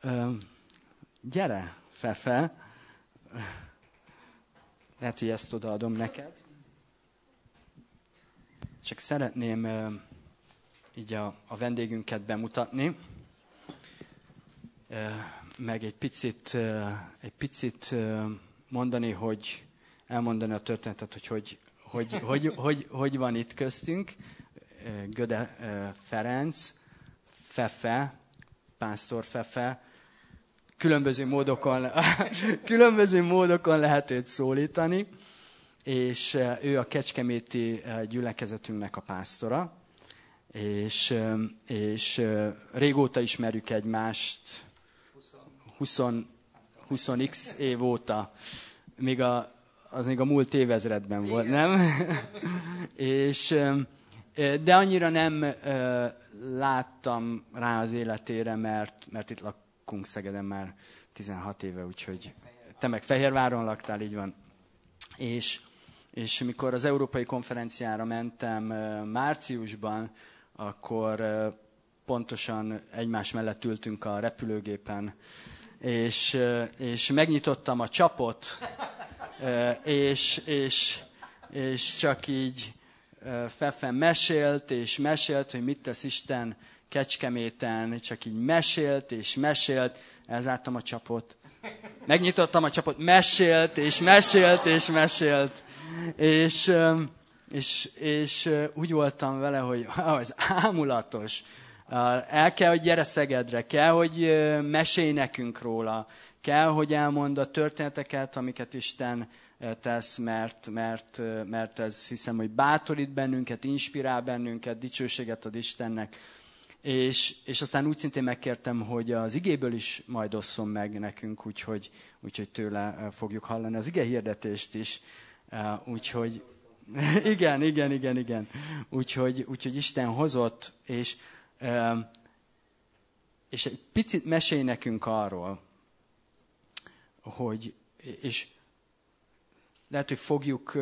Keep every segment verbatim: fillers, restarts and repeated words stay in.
Gyere, Fefe. Lehet, hogy ezt odaadom neked. Csak szeretném így a, a vendégünket bemutatni, meg egy picit, egy picit mondani, hogy elmondani a történetet, hogy hogy, hogy, hogy, hogy, hogy van itt köztünk. Göde Ferenc, Fefe, Pásztor Fefe, különböző módokon, különböző módokon lehet őt szólítani, és ő a kecskeméti gyülekezetünknek a pásztora, és, és régóta ismerjük egymást, húsz x év óta, még a, az még a múlt évezredben volt, nem? és, de annyira nem láttam rá az életére, mert, mert itt lakunk Szegeden már tizenhat éve, úgyhogy te meg Fehérváron laktál, így van. És, és mikor az Európai Konferenciára mentem márciusban, akkor pontosan egymás mellett ültünk a repülőgépen, és, és megnyitottam a csapot, és, és, és csak így Fefe mesélt, és mesélt, hogy mit tesz Isten Kecskeméten, csak így mesélt, és mesélt, elzártam a csapot. Megnyitottam a csapot, mesélt, és mesélt, és mesélt. És, és, és úgy voltam vele, hogy ez ámulatos. El kell, hogy gyere Szegedre, kell, hogy mesélj nekünk róla, kell, hogy elmond a történeteket, amiket Isten tesz, mert, mert, mert ez hiszem, hogy bátorít bennünket, inspirál bennünket, dicsőséget ad Istennek. És, és aztán úgy szintén megkértem, hogy az igéből is majd osszon meg nekünk, úgyhogy, úgyhogy tőle fogjuk hallani az ige hirdetést is. Úgyhogy igen, igen, igen, igen. Úgyhogy, úgyhogy Isten hozott, és, és egy picit mesélj nekünk arról, hogy, és lehet, hogy fogjuk...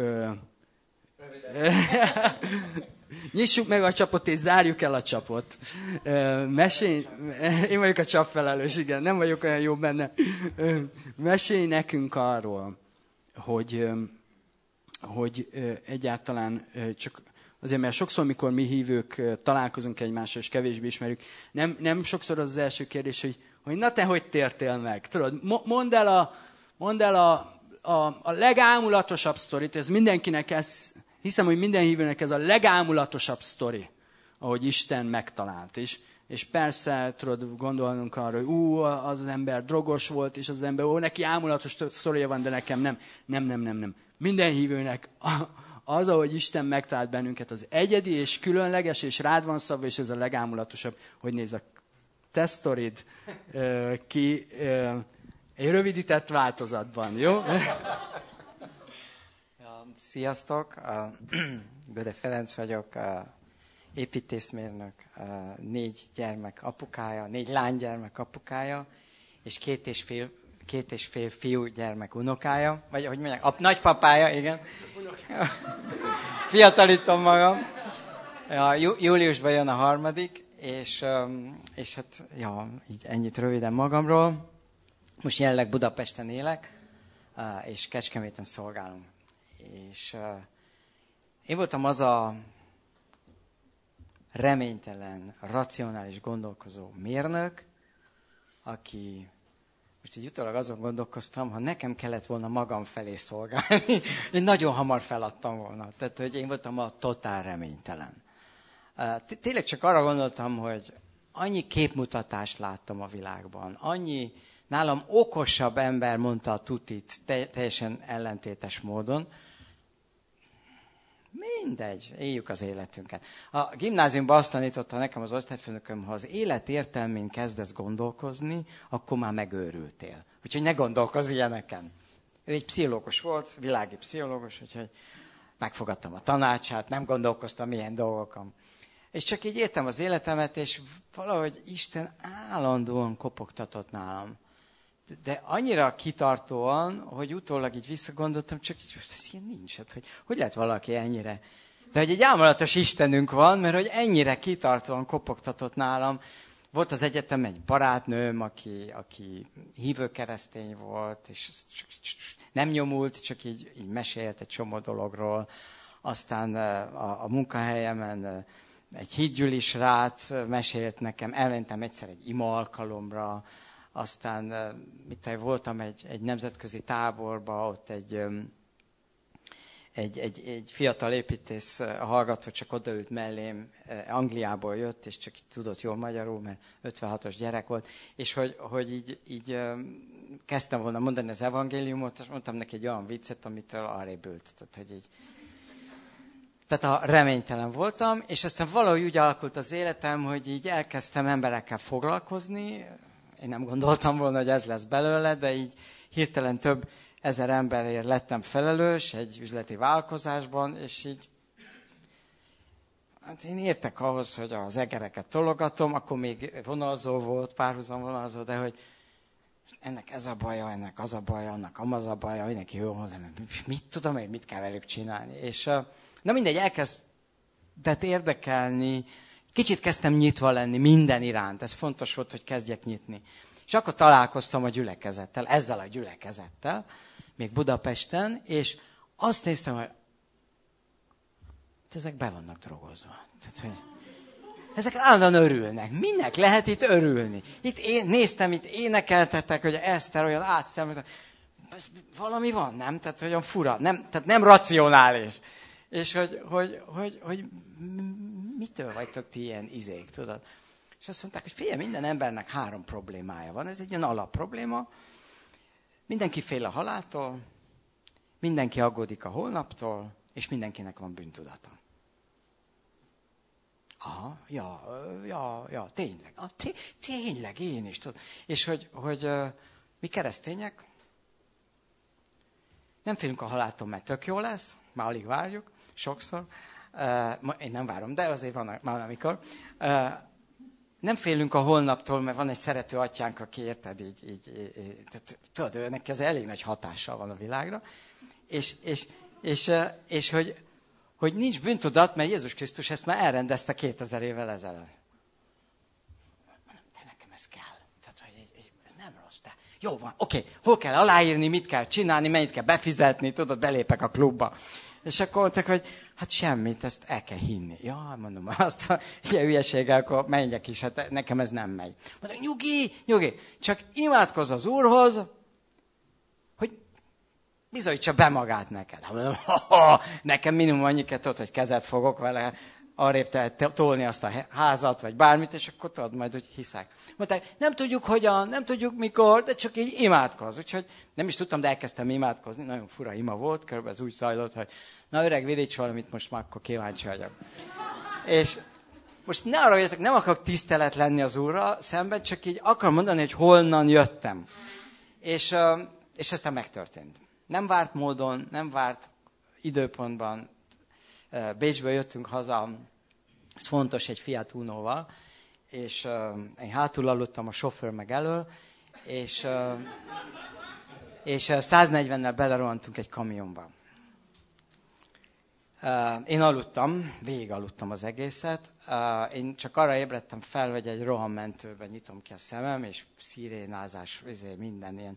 Nyissuk meg a csapot, és zárjuk el a csapot. Mesélj... Én vagyok a csapfelelős, igen, nem vagyok olyan jó benne. Mesélj nekünk arról, hogy, hogy egyáltalán csak... Azért, mert sokszor, mikor mi hívők találkozunk egymással, és kevésbé ismerjük, nem, nem sokszor az az első kérdés, hogy, hogy na te hogy tértél meg? Tudod, mondd el a, mondd el a, a, a legámulatosabb sztorit, ez mindenkinek ez, hiszem, hogy minden hívőnek ez a legámulatosabb sztori, ahogy Isten megtalált. És, és persze, tudod, gondolnunk arra, hogy ú, az az ember drogos volt, és az, az ember, ó, neki ámulatos sztoria van, de nekem nem. Nem, nem, nem, nem. Minden hívőnek az, ahogy Isten megtalált bennünket, az egyedi és különleges, és rád van szabva, és ez a legámulatosabb, hogy nézd a te sztorid ki egy rövidített változatban, jó? Sziasztok! Göde Ferenc vagyok, építészmérnök, négy gyermek apukája, négy lánygyermek apukája, és két és fél, két és fél fiú gyermek unokája, vagy hogy mondják, ap, nagypapája, igen. Fiatalítom magam. Ja, jú, júliusban jön a harmadik, és, és hát ja, így ennyit röviden magamról. Most jelenleg Budapesten élek, és Kecskeméten szolgálunk. És én voltam az a reménytelen, racionális gondolkozó mérnök, aki, most így utólag azon gondolkoztam, ha nekem kellett volna magam felé szolgálni, én nagyon hamar feladtam volna. Tehát, hogy én voltam a totál reménytelen. Tényleg csak arra gondoltam, hogy annyi képmutatást láttam a világban, annyi nálam okosabb ember mondta a tutit teljesen ellentétes módon. Mindegy, éljük az életünket. A gimnáziumban azt tanította nekem az osztályfőnököm, ha az élet értelmén kezdesz gondolkozni, akkor már megőrültél. Úgyhogy ne gondolkozz ilyeneken. Ő egy pszichológus volt, világi pszichológus, úgyhogy megfogadtam a tanácsát, nem gondolkoztam ilyen dolgokon. És csak így éltem az életemet, és valahogy Isten állandóan kopogtatott nálam. De annyira kitartóan, hogy utólag így visszagondoltam, csak így, hogy ez ilyen nincs. Hát, hogy, hogy lehet valaki ennyire? De hogy egy ámulatos Istenünk van, mert hogy ennyire kitartóan kopogtatott nálam, volt az egyetem egy barátnőm, aki, aki hívő keresztény volt, és nem nyomult, csak így, így mesélt egy csomó dologról. Aztán a, a munkahelyemen egy hitgyüli srác mesélt nekem, elmentem egyszer egy ima alkalomra, aztán mit tudom, voltam egy, egy nemzetközi táborba, ott egy, egy, egy, egy fiatal építész hallgató csak odaült mellém, Angliából jött, és csak tudott jól magyarul, mert ötvenhatos gyerek volt, és hogy, hogy így, így kezdtem volna mondani az evangéliumot, és mondtam neki egy olyan viccet, amitől arrébb ült. Tehát, hogy így, tehát a reménytelen voltam, és aztán valahogy úgy alakult az életem, hogy így elkezdtem emberekkel foglalkozni. Én nem gondoltam volna, hogy ez lesz belőle, de így hirtelen több ezer emberért lettem felelős egy üzleti vállalkozásban, és így hát én értek ahhoz, hogy az egereket tologatom, akkor még vonalzó volt, párhuzam vonalzó, de hogy ennek ez a baja, ennek az a baja, annak amaz a baja, mindenki jól mondja, mit tudom én, mit kell velük csinálni. És na mindegy, elkezdett érdekelni, kicsit kezdtem nyitva lenni minden iránt, ez fontos volt, hogy kezdjek nyitni. És akkor találkoztam a gyülekezettel, ezzel a gyülekezettel, még Budapesten, és azt néztem, hogy ezek be vannak drogozva. Tehát, hogy ezek állandóan örülnek. Minek lehet itt örülni? Itt én néztem, itt énekeltettek, hogy Eszter olyan átszemült. Valami van, nem? Tehát olyan fura, nem, tehát nem racionális. És hogy, hogy, hogy, hogy mitől vagytok ti ilyen izék, tudod? És azt mondták, hogy figyelj, minden embernek három problémája van. Ez egy ilyen alapprobléma. Mindenki fél a haláltól, mindenki aggódik a holnaptól, és mindenkinek van bűntudata. Aha, ja, ja, ja, tényleg. Ah, té- tényleg, én is tudom. És hogy, hogy uh, mi keresztények nem félünk a haláltól, mert tök jó lesz, már alig várjuk, sokszor. Uh, én nem várom, de azért van, van amikor. Uh, nem félünk a holnaptól, mert van egy szerető atyánk, aki érted, így, így, így tehát, tudod, neki az elég nagy hatással van a világra. És, és, és, és, és hogy, hogy nincs bűntudat, mert Jézus Krisztus ezt már elrendezte kétezer évvel ezelőtt. De nekem ez kell. Tehát, hogy ez nem rossz, de jó van, oké, okay. Hol kell aláírni, mit kell csinálni, mennyit kell befizetni, tudod, belépek a klubba. És akkor mondták, hogy hát semmit, ezt el kell hinni. Ja, mondom, azt a ilyen hülyeséggel, akkor menjek is, hát nekem ez nem megy. Mondom, nyugi, nyugi, csak imádkozz az Úrhoz, hogy bizonyítsa be magát neked. Mondom, nekem minimum annyi kell tudod, hogy kezet fogok vele, arrébb te tolni azt a házat, vagy bármit, és akkor tudod majd, hogy hiszek. Mondták, nem tudjuk hogyan, nem tudjuk mikor, de csak így imádkozz. Úgyhogy nem is tudtam, de elkezdtem imádkozni. Nagyon fura ima volt, körülbelül ez úgy zajlott, hogy na öreg, viríts valamit, most már akkor kíváncsi vagyok. És most ne arra jöttek, nem akarok tisztelet lenni az Úrra szemben, csak így akarom mondani, hogy honnan jöttem. És, és aztán megtörtént. Nem várt módon, nem várt időpontban. Bécsből jöttünk haza, ez fontos, egy Fiat Unoval, és uh, én hátul aludtam, a sofőr meg elől, és, uh, és uh, száznegyvennel belerohantunk egy kamionba. Uh, én aludtam, végig aludtam az egészet, uh, én csak arra ébredtem fel, hogy egy rohammentőben nyitom ki a szemem, és szirénázás, minden ilyen.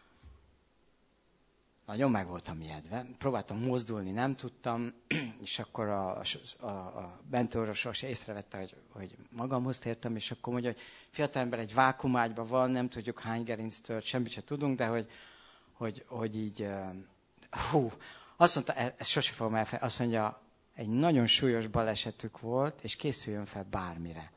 Nagyon meg voltam ijedve. Próbáltam mozdulni, nem tudtam, és akkor a, a, a bentőrösos észrevette, hogy, hogy magamhoz tértem, és akkor mondja, hogy fiatalember egy vákumágyban van, nem tudjuk hány gerinc tört, semmit sem tudunk, de hogy, hogy, hogy így, hú, azt mondta, ezt sose fogom elfelejteni, azt mondja, egy nagyon súlyos balesetük volt, és készüljön fel bármire.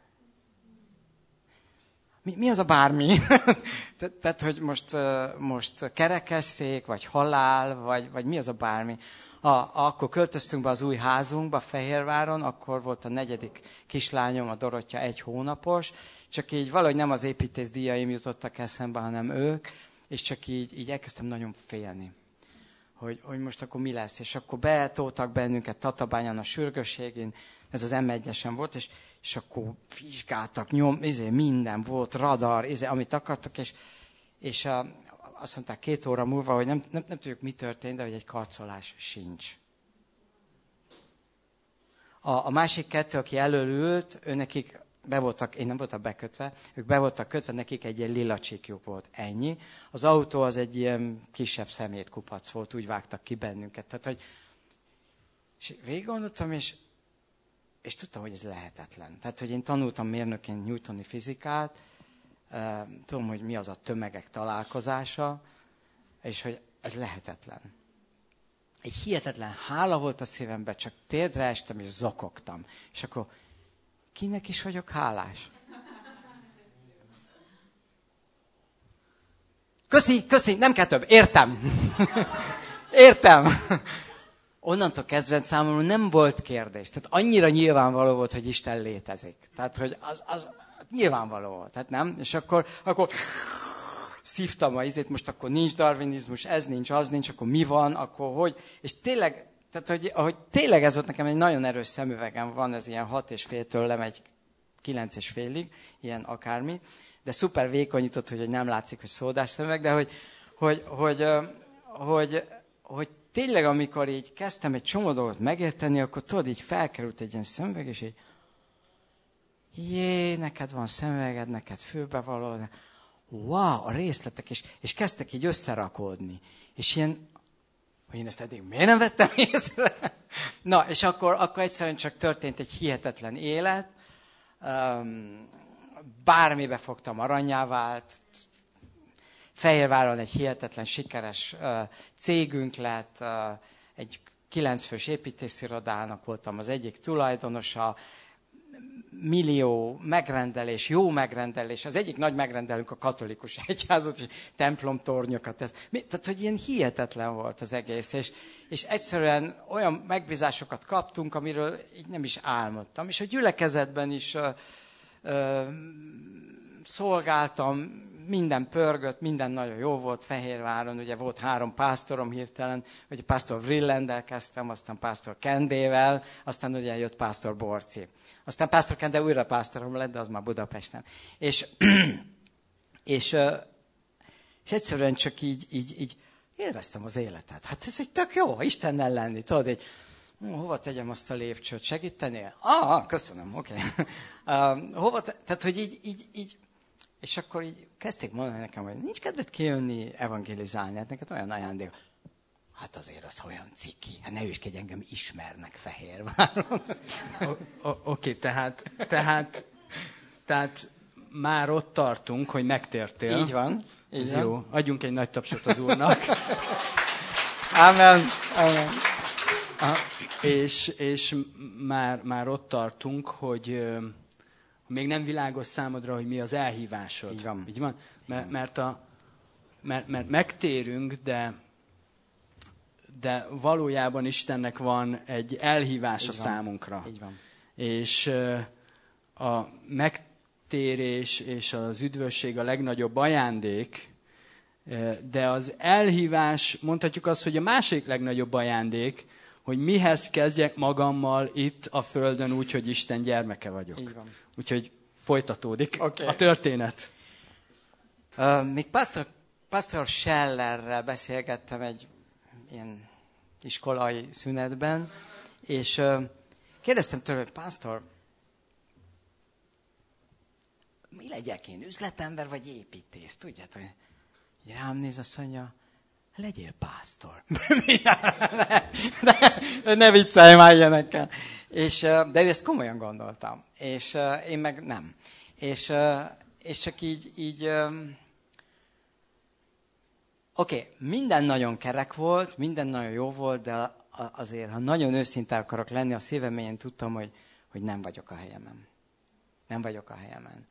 Mi, mi az a bármi? Te, tehát, hogy most, most kerekesszék, vagy halál, vagy, vagy mi az a bármi? A, akkor költöztünk be az új házunkba, Fehérváron, akkor volt a negyedik kislányom, a Dorottya egy hónapos, csak így valahogy nem az építészdíjaim jutottak eszembe, hanem ők, és csak így, így elkezdtem nagyon félni, hogy, hogy most akkor mi lesz. És akkor betoltak bennünket Tatabányán a sürgősségén, ez az em egyesen volt, és, és akkor vizsgáltak, nyom, izé, minden volt, radar, izé, amit akartak, és, és a, azt mondták két óra múlva, hogy nem, nem, nem tudjuk, mi történt, de hogy egy karcolás sincs. A, a másik kettő, aki elől ült, ő nekik be voltak, én nem voltam bekötve, ők be voltak kötve, nekik egy ilyen lila csíkjuk volt, ennyi. Az autó az egy ilyen kisebb szemétkupac volt, úgy vágtak ki bennünket. Tehát, hogy, és végig gondoltam, és, és tudtam, hogy ez lehetetlen. Tehát, hogy én tanultam mérnökként newtoni fizikát, tudom, hogy mi az a tömegek találkozása, és hogy ez lehetetlen. Egy hihetetlen hála volt a szívemben, csak térdre estem, és zokogtam. És akkor kinek is vagyok hálás? Köszi, köszi, nem kell több, értem. Értem. Onnantól kezdve számomra nem volt kérdés. Tehát annyira nyilvánvaló volt, hogy Isten létezik. Tehát, hogy az, az nyilvánvaló volt. Tehát nem? És akkor, akkor szívtam a izét, most akkor nincs darwinizmus, ez nincs, az nincs, akkor mi van, akkor hogy. És tényleg, tehát, hogy, ahogy tényleg ez volt nekem egy nagyon erős szemüvegem van, ez ilyen hat és féltől lemegy kilenc és félig, ilyen akármi, de szuper vékonyított, hogy nem látszik, hogy szódás szemüveg, de hogy, hogy, hogy, hogy, hogy, hogy tényleg, amikor így kezdtem egy csomó dolgot megérteni, akkor tudod, így felkerült egy ilyen szemüveg, és így jé, neked van szemüveged, neked fülbevaló, wow, a részletek, és, és kezdtek így összerakódni. És ilyen, hogy én ezt eddig miért nem vettem észre? Na, és akkor, akkor egyszerűen csak történt egy hihetetlen élet, bármibe fogtam, aranyá vált, Fehérváron egy hihetetlen sikeres cégünk lett, egy kilencfős építészirodának voltam az egyik tulajdonosa, millió megrendelés, jó megrendelés. Az egyik nagy megrendelünk a katolikus egyházat, és templomtornyokat. Ez. Tehát, hogy ilyen hihetetlen volt az egész. És, és egyszerűen olyan megbízásokat kaptunk, amiről így nem is álmodtam. És a gyülekezetben is ö, ö, szolgáltam, minden pörgött, minden nagyon jó volt Fehérváron. Ugye volt három pásztorom hirtelen, ugye pásztor Vrillendel kezdtem, aztán pásztor Kendével, aztán ugye jött pásztor Borci. Aztán pásztor Kende újra pásztorom lett, de az már Budapesten. És, és, és egyszerűen csak így, így, így élveztem az életet. Hát ez egy tök jó, Istennel lenni. Tudod, hogy hova tegyem azt a lépcsőt, segítenél? Ah, köszönöm, oké. Okay. Uh, hova te, tehát, hogy így, így, így, és akkor így kezdték mondani nekem, hogy nincs kedved kijönni, evangelizálni, hát neked olyan ajándék. Hát azért az olyan ciki. Hát ne üskedj, engem ismernek Fehérváron. Oké, okay, tehát, tehát, tehát már ott tartunk, hogy megtértél. Így van. Így Ez van. jó. Adjunk egy nagy tapsot az Úrnak. Amen. Amen. És, és már, már ott tartunk, hogy még nem világos számodra, hogy mi az elhívásod. Így van. Így van? Mert, mert, a, mert, mert megtérünk, de, de valójában Istennek van egy elhívása Így van. számunkra. Így van. És a megtérés és az üdvösség a legnagyobb ajándék, de az elhívás, mondhatjuk azt, hogy a másik legnagyobb ajándék, hogy mihez kezdjek magammal itt a Földön úgy, hogy Isten gyermeke vagyok. Így van. Úgyhogy folytatódik okay. a történet. Uh, még Pastor, Pastor Schellerrel beszélgettem egy ilyen iskolai szünetben, és uh, kérdeztem tőle, hogy Pastor, mi legyek én, üzletember vagy építész? Tudjátok, hogy rám néz, azt mondja, legyél pásztor. ne, ne viccelj már ilyenekkel. És, de ezt komolyan gondoltam. És én meg nem. És, és csak így, így oké, okay, minden nagyon kerek volt, minden nagyon jó volt, de azért, ha nagyon őszinte akarok lenni, a szívem mélyén tudtam, hogy, hogy nem vagyok a helyemen. Nem vagyok a helyemen.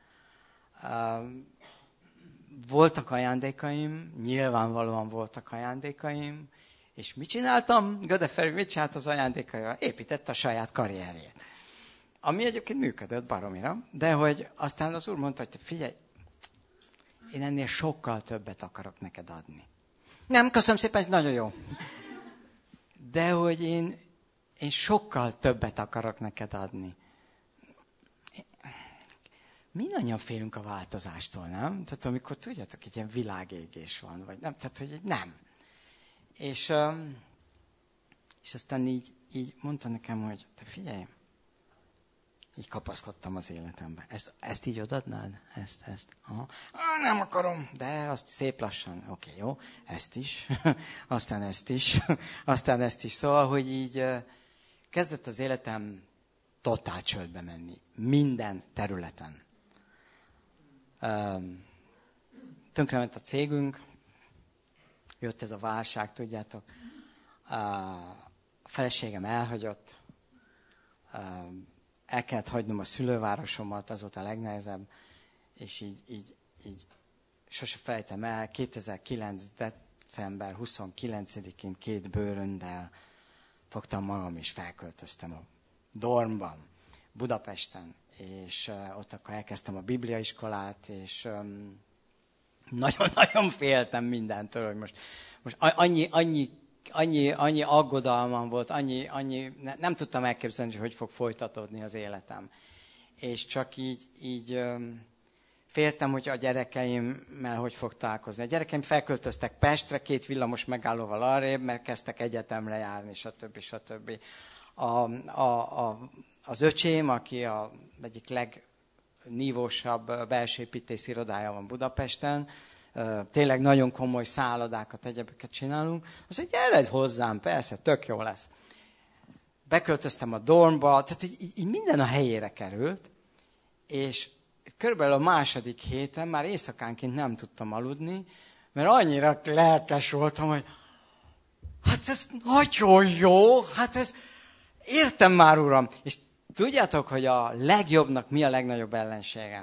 Voltak ajándékaim, nyilvánvalóan voltak ajándékaim, és mit csináltam? Gödeferi mit csinált az ajándékaival? Építette a saját karrierjét. Ami egyébként működött baromira, de hogy aztán az Úr mondta, hogy figyelj, én ennél sokkal többet akarok neked adni. Nem, köszönöm szépen, ez nagyon jó. De hogy én, én sokkal többet akarok neked adni. Mindannyian félünk a változástól, nem? Tehát amikor tudjátok, egy ilyen világégés van, vagy nem, tehát hogy nem. És, és aztán így, így mondta nekem, hogy te figyelj, így kapaszkodtam az életembe. Ezt, ezt így odadnád? Ezt, ezt. Aha. Ah, nem akarom, de azt szép lassan. Oké, okay, jó. Ezt is. Aztán ezt is. Aztán ezt is. Szóval, hogy így kezdett az életem totál csődbe menni. Minden területen. Tönkrement a cégünk. Jött ez a válság, tudjátok. A feleségem elhagyott. El kellett hagynom a szülővárosomat, az volt a legnehezebb, és így, így, így sose felejtem el, kétezer-kilenc. december huszonkilencedikén két bőröndel fogtam magam, és felköltöztem a dormban, Budapesten, és uh, ott akkor elkezdtem a bibliaiskolát, és um, nagyon-nagyon féltem mindentől, hogy most, most annyi, annyi Annyi, annyi aggodalmam volt, annyi, annyi, ne, nem tudtam elképzelni, hogy hogy fog folytatódni az életem. És csak így, így um, féltem, hogy a gyerekeimmel hogy fog találkozni. A gyerekeim felköltöztek Pestre, két villamos megállóval arrébb, mert kezdtek egyetemre járni, stb. stb. A, a, a, az öcsém, aki a egyik legnívósabb belső építész irodája van Budapesten, tényleg nagyon komoly szállodákat, egyebeket csinálunk. Azt mondja, gyere hozzám, persze, tök jó lesz. Beköltöztem a dormba, tehát így, így minden a helyére került, és körülbelül a második héten már éjszakánként nem tudtam aludni, mert annyira lelkes voltam, hogy hát ez nagyon jó, hát ez, értem már, uram. És tudjátok, hogy a legjobbnak mi a legnagyobb ellensége?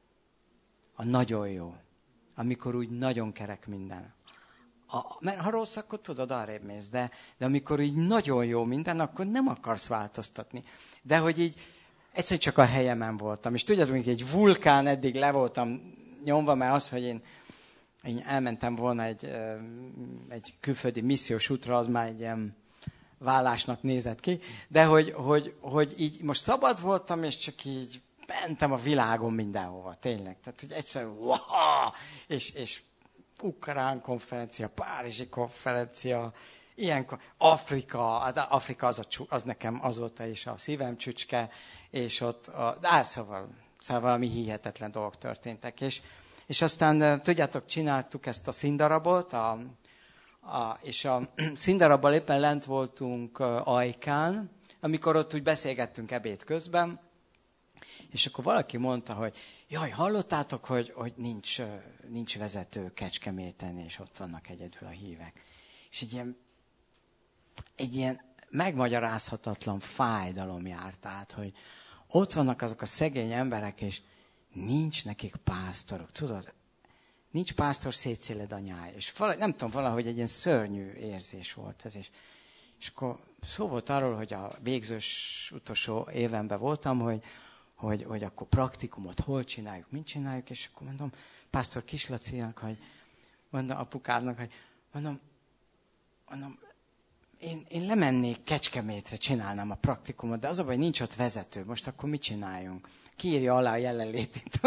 A nagyon jó. Amikor úgy nagyon kerek minden. A, mert ha rossz, akkor tudod, arrébb mész. De, de amikor így nagyon jó minden, akkor nem akarsz változtatni. De hogy így egyszerűen csak a helyemen voltam. És tudjátok, hogy egy vulkán eddig le voltam nyomva, mert az, hogy én, én elmentem volna egy, egy külföldi missziós útra, az már egy ilyen vállásnak nézett ki. De hogy, hogy, hogy így most szabad voltam, és csak így mentem a világon mindenhova, tényleg. Tehát, hogy egyszerűen, wow! És, és ukrán konferencia, párizsi konferencia, ilyen, Afrika, Afrika az, a, az nekem azóta is a szívem csücske, és ott, a, á, szóval, szóval valami hihetetlen dolgok történtek. És, és aztán, tudjátok, csináltuk ezt a színdarabot, a, a, és a színdarabbal éppen lent voltunk Ajkán, amikor ott úgy beszélgettünk ebéd közben, és akkor valaki mondta, hogy jaj, hallottátok, hogy, hogy nincs, nincs vezető Kecskeméten, és ott vannak egyedül a hívek. És egy ilyen, egy ilyen megmagyarázhatatlan fájdalom járt át, hogy ott vannak azok a szegény emberek, és nincs nekik pásztorok. Tudod, nincs pásztor, szétszéled anyája. És valahogy, nem tudom, valahogy egy ilyen szörnyű érzés volt ez. És, és akkor szó volt arról, hogy a végzős utolsó évenben voltam, hogy Hogy, hogy akkor praktikumot hol csináljuk, mit csináljuk, és akkor mondom, pásztor Kislacinak, hogy mondom apukádnak, hogy mondom, mondom én, én lemennék Kecskemétre, csinálnám a praktikumot, de az a baj, nincs ott vezető, most akkor mit csináljunk? Ki írja alá a jelenlétét?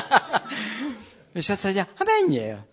És azt mondja, hát menjél.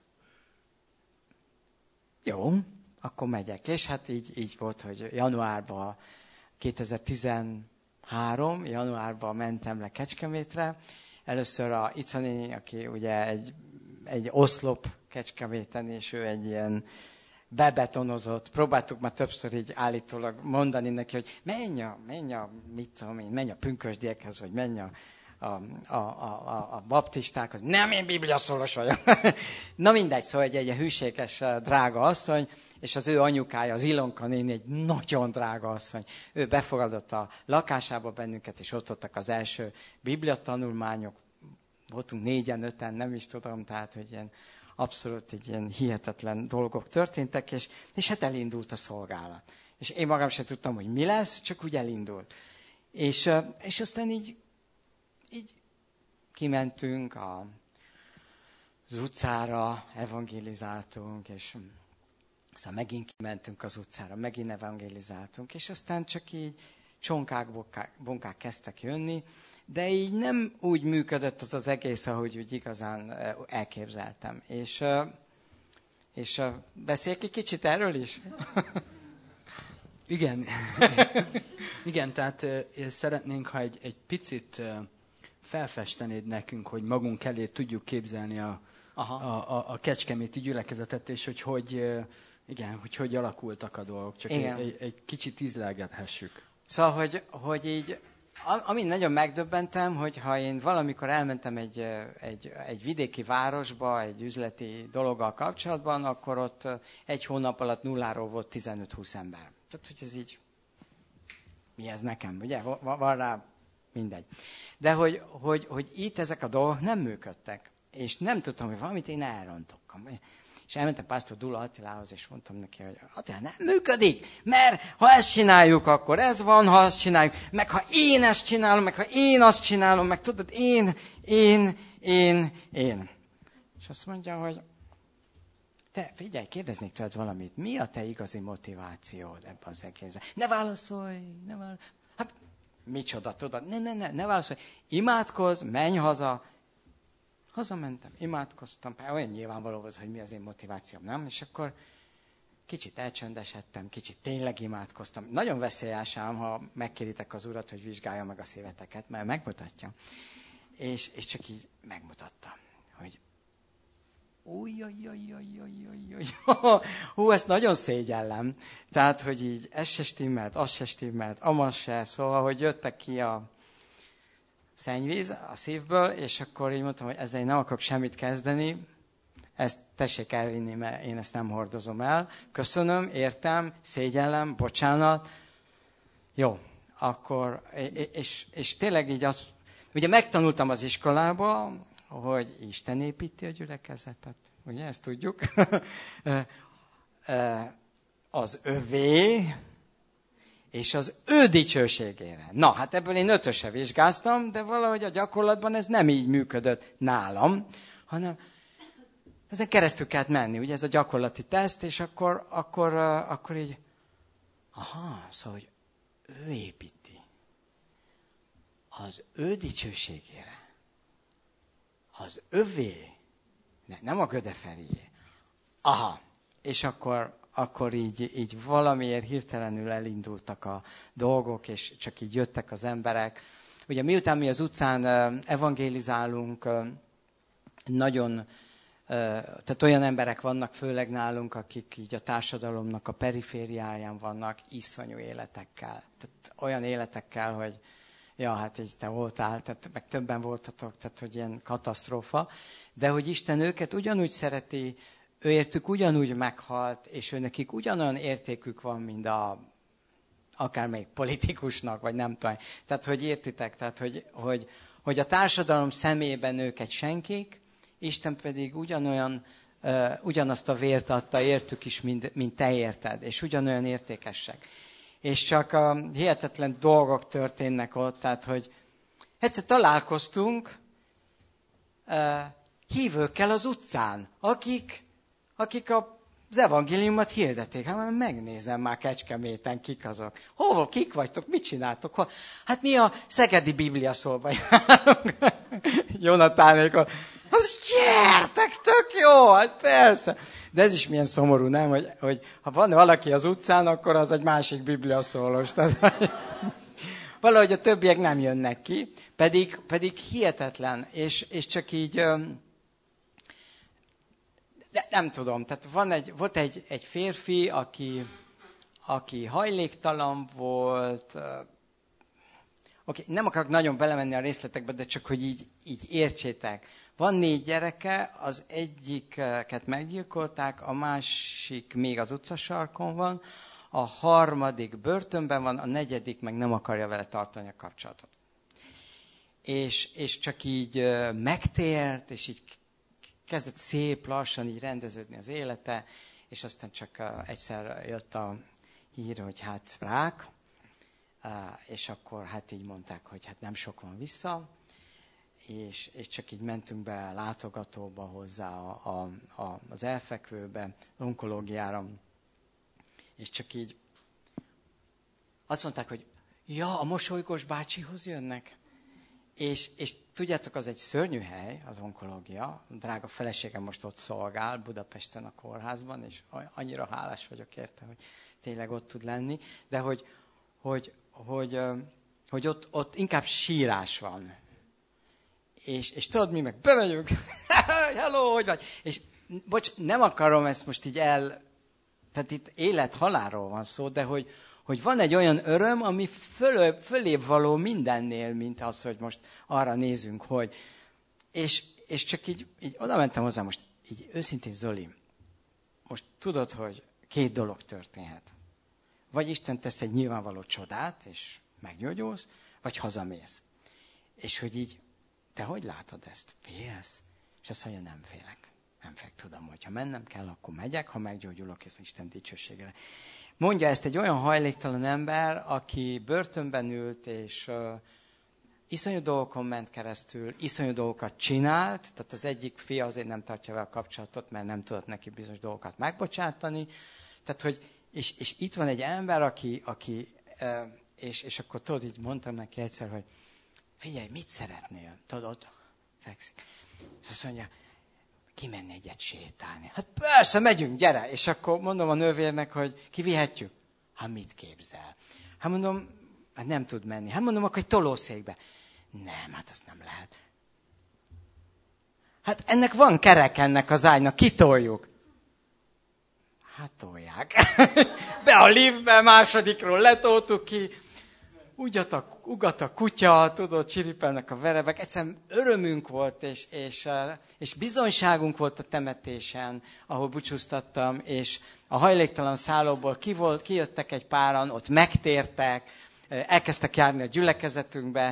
Jó, akkor megyek. És hát így, így volt, hogy januárban kétezer-tizenhárom januárban mentem le Kecskemétre. Először a Ica néni, aki ugye egy, egy oszlop Kecskeméten, és ő egy ilyen bebetonozott, próbáltuk már többször így állítólag mondani neki, hogy menj a, menj a, mit tudom én, menj a pünkösdiekhez, vagy menj a, a, a, a, a baptistákhoz. Nem, én bibliaszoros vagyok. Na mindegy, szóval egy, egy hűséges, drága asszony, és az ő anyukája, az Ilonka néni, egy nagyon drága asszony. Ő befogadott a lakásába bennünket, és ott voltak az első bibliatanulmányok. Voltunk négyen, öten, nem is tudom, tehát, hogy ilyen abszolút egy ilyen hihetetlen dolgok történtek, és, és hát elindult a szolgálat. És én magam sem tudtam, hogy mi lesz, csak úgy elindult. És, és aztán így, így kimentünk a, az utcára, evangélizáltunk, és aztán megint kimentünk az utcára, megint evangélizáltunk, és aztán csak így csonkák, bonkák, bonkák kezdtek jönni, de így nem úgy működött az az egész, ahogy úgy igazán elképzeltem. És, és beszéljek egy kicsit erről is? Igen. Igen, tehát szeretnénk, ha egy, egy picit felfestenéd nekünk, hogy magunk elé tudjuk képzelni a, a, a, a kecskeméti gyülekezetet, és hogy hogy, igen, hogy, hogy alakultak a dolgok. Csak egy, egy, egy kicsit ízlelgethessük. Szóval, hogy, hogy így, amin nagyon megdöbbentem, hogy ha én valamikor elmentem egy, egy, egy vidéki városba, egy üzleti dologgal kapcsolatban, akkor ott egy hónap alatt nulláról volt tizenöt-húsz ember. Tehát, hogy ez így, mi ez nekem, ugye? Van rá mindegy. De hogy, hogy, hogy itt ezek a dolgok nem működtek. És nem tudtam, hogy valamit én elrontok. És elmentem pásztor Dula Attilához, és mondtam neki, hogy Attila, nem működik, mert ha ezt csináljuk, akkor ez van, ha azt csináljuk, meg ha én ezt csinálom, meg ha én azt csinálom, meg tudod, én, én, én, én. És azt mondja, hogy te, figyelj, kérdeznék tőled valamit, mi a te igazi motivációd ebben az egészben? Ne válaszolj, ne válaszolj. Hát, micsoda, tudod, ne, ne, ne, ne válaszolj. Imádkozz, menj haza. Hazamentem, imádkoztam, olyan nyilvánvaló volt, hogy mi az én motivációm, nem? És akkor kicsit elcsöndesedtem, kicsit tényleg imádkoztam. Nagyon veszélyes ám, ha megkéritek az Urat, hogy vizsgálja meg a szíveteket, mert megmutatja. És, és csak így megmutatta, hogy újjajjajjajjajjajjaj, hú, ezt nagyon szégyellem. Tehát, hogy így ez se stimmelt, az se stimmelt, amaz se, szóval, hogy jöttek ki a szennyvíz a szívből, és akkor így mondtam, hogy ezzel én nem akarok semmit kezdeni, ezt tessék elvinni, mert én ezt nem hordozom el. Köszönöm, értem, szégyellem, bocsánat. Jó, akkor, és, és tényleg így azt, ugye megtanultam az iskolába, hogy Isten építi a gyülekezetet, ugye, ezt tudjuk. Az övé, és az ő dicsőségére. Na, hát ebből én ötösre vizsgáztam, de valahogy a gyakorlatban ez nem így működött nálam, hanem ezen keresztül kellett menni, ugye ez a gyakorlati teszt, és akkor, akkor, akkor így, aha, szóval, hogy ő építi. Az ő dicsőségére. Az övé. Ne, nem a Gödeferié. Aha, és akkor... akkor így, így valamiért hirtelenül elindultak a dolgok, és csak így jöttek az emberek. Ugye miután mi az utcán evangélizálunk, nagyon, tehát olyan emberek vannak főleg nálunk, akik így a társadalomnak a perifériáján vannak, iszonyú életekkel. Tehát olyan életekkel, hogy ja, hát így te voltál, tehát meg többen voltatok, tehát hogy ilyen katasztrófa. De hogy Isten őket ugyanúgy szereti, ő értük ugyanúgy meghalt, és ő nekik ugyanolyan értékük van, mint a akármelyik politikusnak, vagy nem tudom. Tehát, hogy értitek, tehát, hogy, hogy, hogy a társadalom szemében ők egy senkik, Isten pedig ugyanolyan, uh, ugyanazt a vért adta értük is, mint, mint te érted, és ugyanolyan értékesek. És csak uh, hihetetlen dolgok történnek ott, tehát, hogy egyszer találkoztunk uh, hívőkkel az utcán, akik akik az evangéliumot hirdették. Hát megnézem már Kecskeméten, kik azok. Hol, kik vagytok, mit csináltok? Hol? Hát mi a Szegedi Biblia szólba járunk. Jonatánékon. Hát gyertek, tök jó, hát persze. De ez is milyen szomorú, nem? Hogy, hogy ha van valaki az utcán, akkor az egy másik Biblia szólós. Tehát, valahogy a többiek nem jönnek ki, pedig, pedig hihetetlen, és, és csak így... De nem tudom, tehát van egy, volt egy, egy férfi, aki, aki hajléktalan volt. Oké, okay, nem akarok nagyon belemenni a részletekbe, de csak, hogy így, így értsétek. Van négy gyereke, az egyiket meggyilkolták, a másik még az utcasarkon van, a harmadik börtönben van, a negyedik meg nem akarja vele tartani a kapcsolatot. És, és csak így megtért, és így kezdett szép lassan így rendeződni az élete, és aztán csak uh, egyszer jött a hír, hogy hát rák, uh, és akkor hát így mondták, hogy hát nem sok van vissza, és, és csak így mentünk be látogatóba hozzá a, a, a, az elfekvőbe, onkológiára, és csak így azt mondták, hogy ja, a mosolygós bácsihoz jönnek. És, és tudjátok, az egy szörnyű hely, az onkológia. A drága feleségem most ott szolgál Budapesten a kórházban, és annyira hálás vagyok érte, hogy tényleg ott tud lenni, de hogy, hogy, hogy, hogy ott, ott inkább sírás van. És, és tudod, mi meg bemegyünk, hello, hogy vagy? És bocs, nem akarom ezt most így el, tehát itt élet-halálról van szó, de hogy, hogy van egy olyan öröm, ami föl, fölébb való mindennél, mint az, hogy most arra nézünk, hogy... És, és csak így, így oda mentem hozzá most, így őszintén, Zoli, most tudod, hogy két dolog történhet. Vagy Isten tesz egy nyilvánvaló csodát, és meggyógyulsz, vagy hazamész. És hogy így, te hogy látod ezt? Félsz? És azt mondja, nem félek. Nem félek, tudom, hogy ha mennem kell, akkor megyek, ha meggyógyulok, és Isten dicsőségére. Mondja ezt egy olyan hajléktalan ember, aki börtönben ült, és uh, iszonyú dolgokon ment keresztül, iszonyú dolgokat csinált, tehát az egyik fia azért nem tartja vele a kapcsolatot, mert nem tudott neki bizonyos dolgokat megbocsátani. Tehát, hogy, és, és itt van egy ember, aki, aki uh, és, és akkor tudod, így mondtam neki egyszer, hogy figyelj, mit szeretnél? Tudod, fekszik. És azt mondja, kimenni egyet sétálni. Hát persze, megyünk, gyere! És akkor mondom a nővérnek, hogy kivihetjük. Hát mit képzel? Hát mondom, hát nem tud menni. Hát mondom, akkor egy tolószékbe. Nem, hát azt nem lehet. Hát ennek van kerek ennek az ágynak, kitoljuk. Hát tolják. Be a liftbe, másodikról letoltuk ki. Ugat a, ugat a kutya, tudod, csiripelnek a verebek. Egyszerűen örömünk volt, és, és, és bizonyságunk volt a temetésen, ahol búcsúztattam, és a hajléktalan szállóból ki volt, kijöttek egy páran, ott megtértek, elkezdtek járni a gyülekezetünkbe.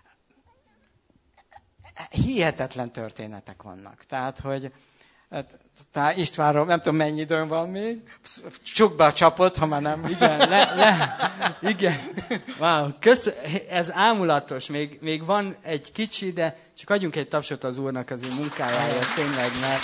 Hihetetlen történetek vannak. Tehát, hogy tehát Istvánról, nem tudom mennyi időn van még, csuk be a csapot, ha már nem. Igen, le, le, igen. Wow, köszön, ez ámulatos, még, még van egy kicsi, de csak adjunk egy tapsot az Úrnak az ő munkájáért, tényleg, mert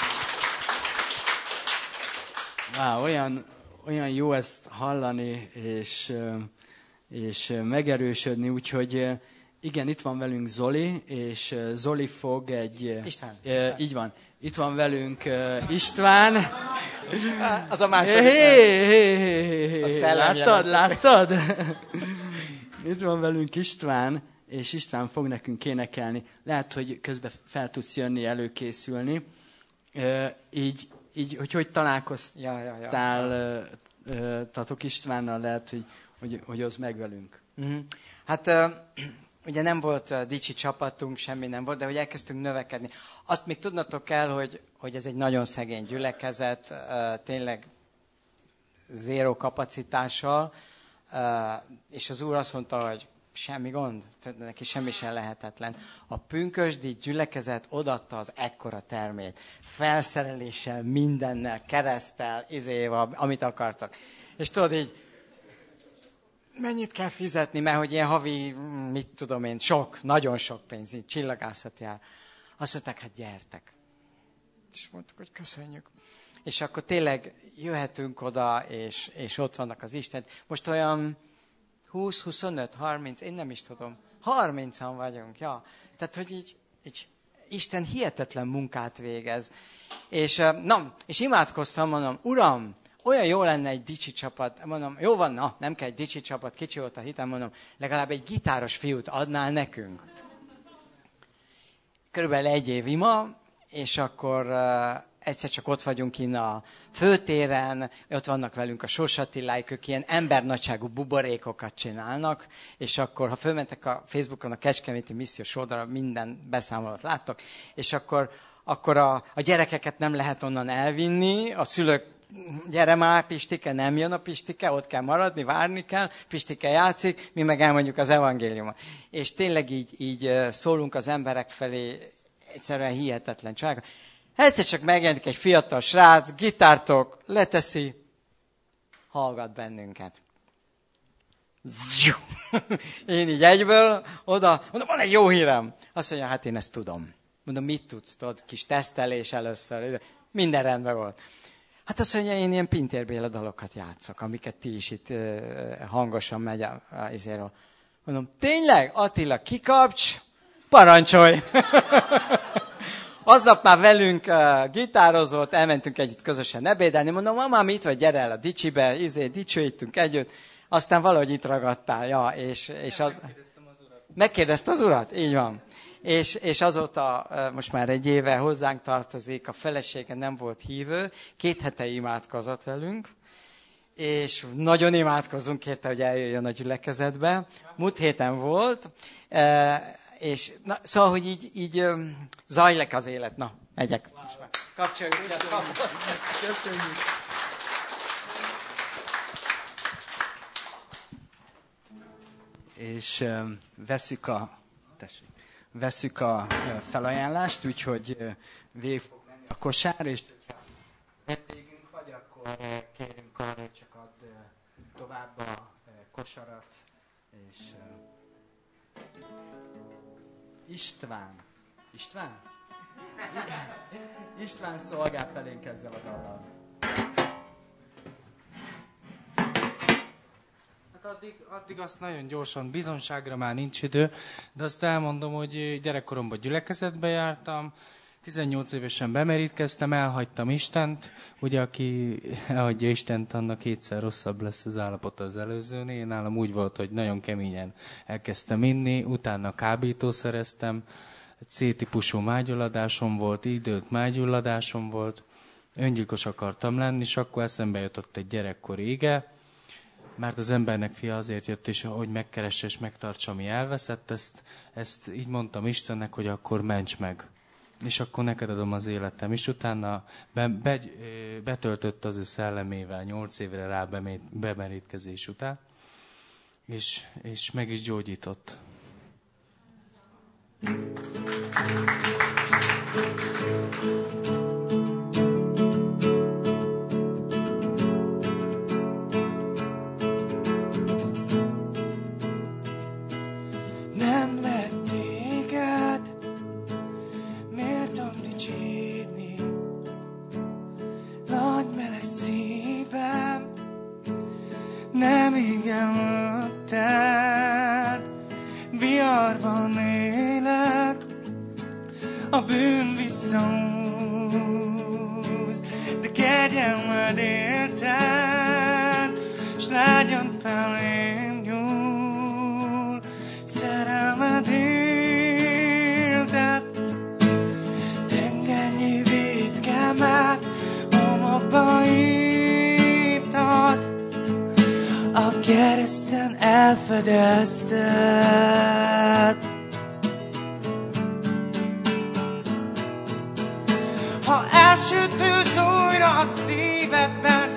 wow, olyan, olyan jó ezt hallani, és, és megerősödni, úgyhogy igen, itt van velünk Zoli, és Zoli fog egy... István. E, István. Így van. Itt van velünk uh, István. Az a második. Hé, hé, hé, hé. Láttad, láttad? Itt van velünk István, és István fog nekünk énekelni. Lehet, hogy közben fel tudsz jönni, előkészülni. Uh, így, így, hogy hogy találkoztál, ja, ja, ja. uh, tatok Istvánnal, lehet, hogy, hogy, hogy az meg velünk. Mm-hmm. Hát... Uh... Ugye nem volt uh, dicsi csapatunk, semmi nem volt, de hogy elkezdtünk növekedni. Azt még tudnatok kell, hogy, hogy ez egy nagyon szegény gyülekezet, uh, tényleg zéró kapacitással, uh, és az Úr azt mondta, hogy semmi gond, neki semmi sem lehetetlen. A pünkösdi gyülekezet odaadta az ekkora termét, felszereléssel, mindennel, kereszttel, izéval, amit akartak. És tudod így, mennyit kell fizetni, mert hogy ilyen havi, mit tudom én, sok, nagyon sok pénz, így csillagászat jár. Azt mondták, hát gyertek. És mondtuk, hogy köszönjük. És akkor tényleg jöhetünk oda, és, és ott vannak az Isten. Most olyan húsz, huszonöt, harminc, én nem is tudom. harmincan vagyunk, ja. Tehát, hogy így, így Isten hihetetlen munkát végez. És, na, és imádkoztam, mondom, Uram, olyan jó lenne egy dicsi csapat, mondom, jó van, na, nem kell egy dicsi csapat, kicsi volt a hitem, mondom, legalább egy gitáros fiút adnál nekünk. Körülbelül egy év ima, és akkor uh, egyszer csak ott vagyunk innen a főtéren, ott vannak velünk a Sósattiláik, ők ilyen embernagyságú buborékokat csinálnak, és akkor, ha fölmentek a Facebookon a Kecskeméti Missziós oldalra, minden beszámolót láttok, és akkor, akkor a, a gyerekeket nem lehet onnan elvinni, a szülők, gyere már, Pistike, nem jön a Pistike, ott kell maradni, várni kell, Pistike játszik, mi meg elmondjuk az evangéliumot. És tényleg így, így szólunk az emberek felé, egyszerűen hihetetlen családok. Egyszer csak megjelenik egy fiatal srác, gitártok, leteszi, hallgat bennünket. Én így egyből oda, mondom, van egy jó hírem. Azt mondja, hát én ezt tudom. Mondom, mit tudsz, tudod, kis tesztelés először. Minden rendben volt. Hát azt mondja, én ilyen Pintér Béla dalokat játszok, amiket ti is itt uh, hangosan megy a, a, izéről. Mondom, tényleg? Attila, kikapcs, parancsolj! Aznap már velünk uh, gitározott, elmentünk együtt közösen ebédelni. Mondom, mama, mit vagy, gyere el a Dicsibe, izé, dicsőítünk együtt. Aztán valahogy itt ragadtál, ja, és, és az... Megkérdeztem az urat. Megkérdezte az urat? Így van. És, és azóta uh, most már egy éve hozzánk tartozik, a felesége nem volt hívő, két hete imádkozott velünk, és nagyon imádkozunk érte, hogy eljöjjön a gyülekezetbe. Múlt héten volt, uh, és na, szóval, hogy így, így um, zajlik az élet. Na, megyek. Wow. Kapcsoljuk. Köszönjük. Köszönjük. És um, veszük a, tessék, veszük a uh, felajánlást, úgyhogy uh, végig fog menni a kosár, és ha vendégünk vagy, akkor uh, kérünk arra, hogy csak add uh, tovább a uh, kosarat, és uh, István. István? István szolgál felénk ezzel a dallal. Hát addig, addig azt nagyon gyorsan, bizonságra már nincs idő, de azt elmondom, hogy gyerekkoromban gyülekezetbe jártam, tizennyolc évesen bemerítkeztem, elhagytam Istent, ugye aki elhagyja Istent, annak kétszer rosszabb lesz az állapota az előzőnél. Nálam úgy volt, hogy nagyon keményen elkezdtem inni, utána kábítószereztem, C-típusú mágyulladásom volt, időt mágyulladásom volt, öngyilkos akartam lenni, és akkor eszembe jutott egy gyerekkori ige, mert az embernek fia azért jött, és hogy megkeresse és megtartsa, ami elveszett, ezt, ezt így mondtam Istennek, hogy akkor ments meg. És akkor neked adom az életem. És utána be, be, betöltött az ő szellemével, nyolc évre rá bemerítkezés után, és, és meg is gyógyított. Nem lett téged méltom dicsérni, nagy meleg szívem nem igen mögted, viharban élek, a bűn visszahúz, de kegyelmed érted, s lágyan felém nyúl, szerelmed éltet, tengernyi vétkemet homokba írtad, a kereszten elfedezted. Ha elsütőz újra a szívedben